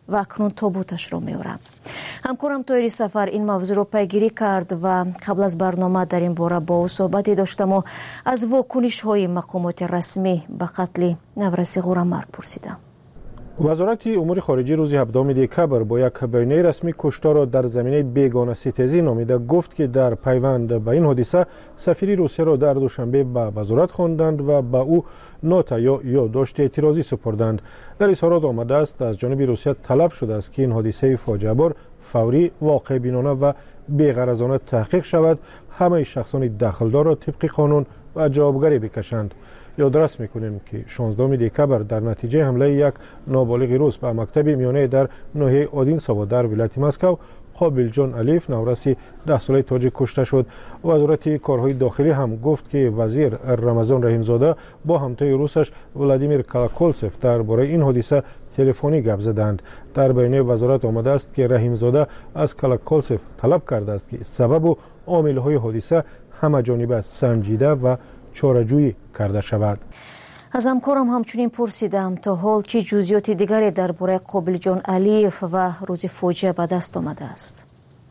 و اکنون تابوتش را می‌آورد. همکارم طاهری سفر این موضوع را پیگیری کرد و قبل از برنامه در این باره با او صحبتی داشتم و از واکنش‌های مقامات رسمی به قتل نورسی غورامرگ پرسیدم. وزارت امور خارجه روز هفدهم دکبر با یک بیانیه رسمی کشتار را در زمینه بیگانه ستیزی نامیده گفت که در پیوند به این حادثه سفیر روسیه را در دوشنبه به وزارت خواندند و به او نوت یا یادداشت اعتراضی سپردند. در اظهارات آمده است از جانب روسیه طلب شده است که این حادثه فاجعه بار فوری، واقع بینانه و بی‌غرضانه تحقیق شود، همه شخصان دخلدار را طبق قانون و جوابگری بکشند. یادرس میکنیم که شانزدهم دکبر در نتیجه حمله یک نابالغ روس به مکتب میانه در ناحیه اودینسا در ولایت مسکو قابل جان الیف نورسی ده ساله تاجیک کشته شد. وزارت کارهای داخلی هم گفت که وزیر رمضان رحیمزاده با همتای روسش ولادیمیر کالاکولسف درباره این حادثه تلفنی گپ زدند. در بیانیه وزارت آمده است که رحیمزاده از کالاکولسف طلب کرده است که سبب و عامل‌های حادثه همه جانبه سنجیده و چاره‌جویی کرده شود. از همکارم همچنین پرسیدم تا حال چه جزئیات دیگری درباره قابل جان الیف و روز فاجعه به دست آمده است.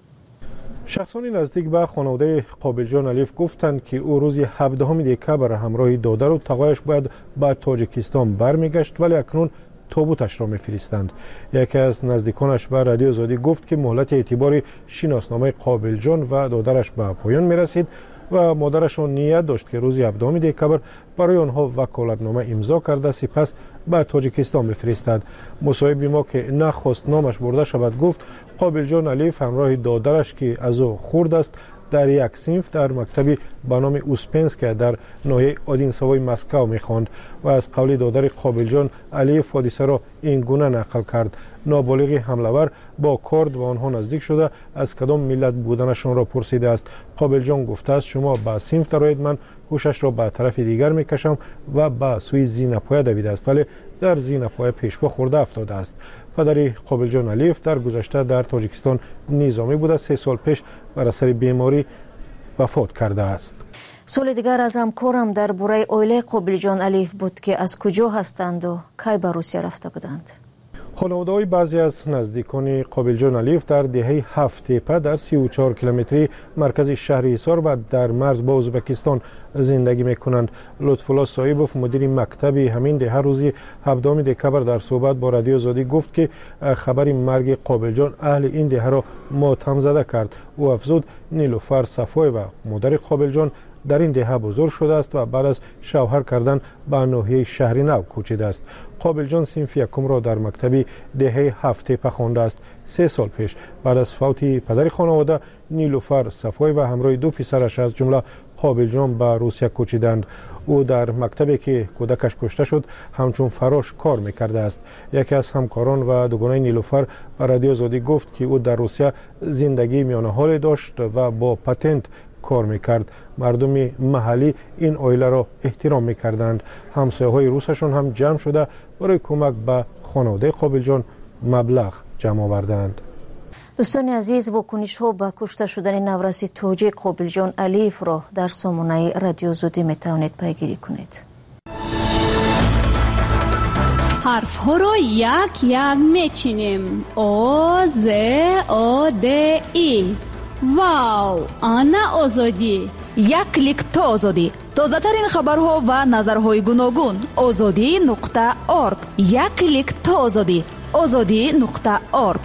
شخصان نزدیک به خانواده قابل جان الیف گفتند که او روز هفدهم دکبر همراه دادر و تقایش باید به تاجیکستان برمیگشت ولی اکنون تابوتش را میفرستند. یکی از نزدیکانش به رادیو آزادی گفت که مهلت اعتبار شناسنامه قابل جان و دادرش به پایان میرسید و مادرشان نیت داشت که روز هفدهم دکبر برای آنها وکالتنامه امضا کرده سپس به تاجیکستان بفرستد. مصاحب ما که نخواست نامش برده شود گفت قابل جان الیف همراه دادرش که از او خرد است در یک صنف در مکتبی به نام اوسپنسک در ناحیه اودینساوی مسکو میخواند و از قول دادر قابل جان الیف حادثه را این گونه نقل کرد. نابالغ حمله‌ور با کرد و آنها نزدیک شده از کدام ملت بودنشان را پرسیده است. قابل جان گفته است شما به صنف درآیید، من هوشش را به طرف دیگر میکشم و به سوی زینه‌پایه دویده است ولی در زینه‌پایه پیشپا خورده افتاده است. پدر قابل جان الیف در گذشته در تاجیکستان نظامی بوده، سه سال پیش بر اثر بیماری وفات کرده است. سوال دیگر از همکارم درباره عائله قابل جان الیف بود که از کجا هستند و کی به روسیه رفته بودند. خانواده‌های بعضی از نزدیکان قابل جان الیف در دهه هفت تپه در سی و چهار کیلومتری مرکز شهر حصار و در مرز با ازبکستان زندگی میکنند. لطفالله صاحبوف مدیر مکتب همین دهه روزی هفدهم دکبر در صحبت با رادیو آزادی گفت که خبر مرگ قابل جان اهل این دهه را ماتم زده کرد. او افزود نیلوفر صفای و مادر قابل جان در این دهه بزرگ شده است و بعد از شوهر کردن به ناحیه شهر نو کوچیده است. قابل جان صنف یکم را در مکتبی دهه هفت تپه خوانده است. سه سال پیش بعد از فوت پدر خانواده نیلوفر صفای و همراه دو پسرش از جمله قابل جان به روسیه کوچیدند. او در مکتبی که کودکش کشته شد همچون فراش کار میکرده است. یکی از همکاران و دوگانه نیلوفر به رادیو آزادی گفت که او در روسیه زندگی میانه حال داشت و با پتنت کار میکرد. مردم محلی این عائله را احترام میکردند. همسایه‌های روسشان هم جمع شده برای کمک به خانواده قابل جان مبلغ جمع آوردند. دوستان عزیز، واکنش ها به کشته شدن نورسی تاجیک قابل جان الیف را در سامانه رادیو آزادی می توانید پیگیری کنید. حرف ها را یک یک می چینیم. آ ز آ د ای. واو، آنا آزادی. یک کلیک تا آزادی. تازه ترین خبرها و نظرهای گوناگون. آزادی نقطه ارگ. یک کلیک تا آزادی. آزادی نقطه ارگ.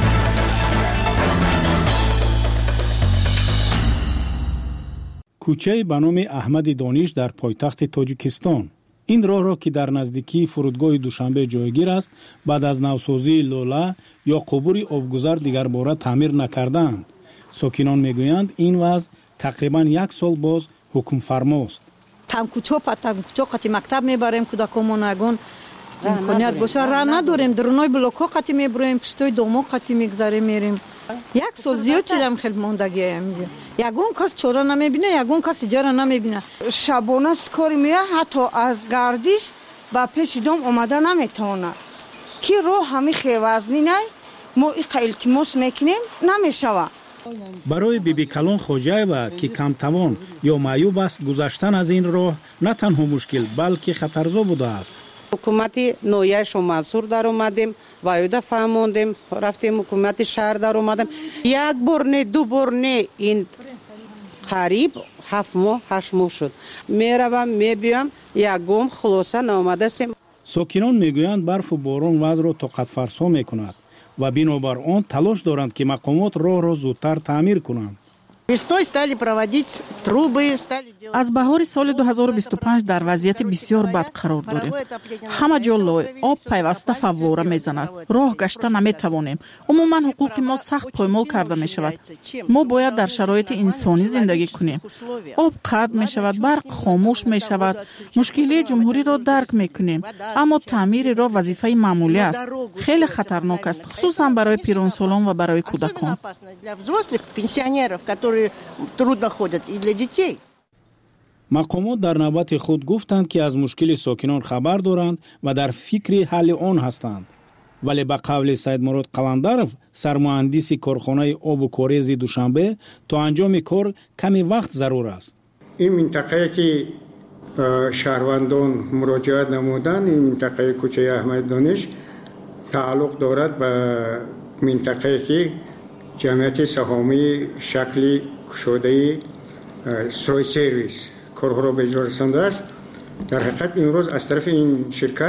کوچه به نام احمد دانش در پایتخت تاجیکستان. این راه را که در نزدیکی فرودگاه دوشنبه جایگیر است بعد از نوسازی لولا یا قبور آبگذر دیگر باره تعمیر نکردند. ساکنان میگویند این وضع تقریبا یک سال باز حکم فرماست. تام کوچو پاتام کوچو قتی مکتب میبریم کودکامون اگون امکانیت باشه راه نداریم، درونای بلوکو قتی میبریم، پشتوی دومو قتی میگذاریم میریم. یک سال زیاد شدم خیلی موندگی اینجا. یگون کس چورا نمیبینه، یگون کس اجاره نمیبینه. شبانه کاری میره، حتی از گردش با پیش دوم اومده نمیتونه. کی رو همین خیوزنی نه ما این التماس میکنیم نمیشوه. برای بیبی کلان خوجایوا که کم توان یا معیوب است گذشتن از این راه نه تنها مشکل بلکه خطرزا بوده است. حکومت نویش و منصور در اومدیم وایده فهموندیم رفتیم حکومت شهر در اومدیم یک بار نه دو بار نه این قریب هفت ماه هشت ماه شد میروم میبیم یک گم خلاصه نامده سیم. ساکنان میگویند برف و باران وضع را طاقت فرسا میکند و بنابر آن تلاش دارند که مقامات راه را زودتر تعمیر کنند. از بهار سال دو هزار و بیست و پنج در وضعیت بسیار بد قرار داریم. همه جا لای آب پیوسته فواره میزند. راه گشته نمیتوانیم. عموما حقوق ما سخت پایمال کرده می شود. ما باید در شرایط انسانی زندگی کنیم. آب قطع می شود، برق خاموش می شود. مشکلی جمهوری را درک می کنیم، اما تعمیر راه وظیفه معمولی است. خیلی خطرناک است، خصوصا برای پیرانسالان و برای کودکان. مقامات در نوبت خود گفتند که از مشکل ساکنان خبر دارند و در فکر حل آن هستند. ولی به قول سید مراد قلندرов سرمهندس کارخانه آب و کاریز دوشنبه تا انجام کار کمی وقت ضرور است. این منطقه که شهروندان مراجعت نمودند، این منطقه کوچه احمد دانش تعلق دارد به منطقه که جمعیت سهامی شکلی کشاده استروی سرویس کارها را به اجرا رسانده است. در حقیقت امروز از طرف این شرکت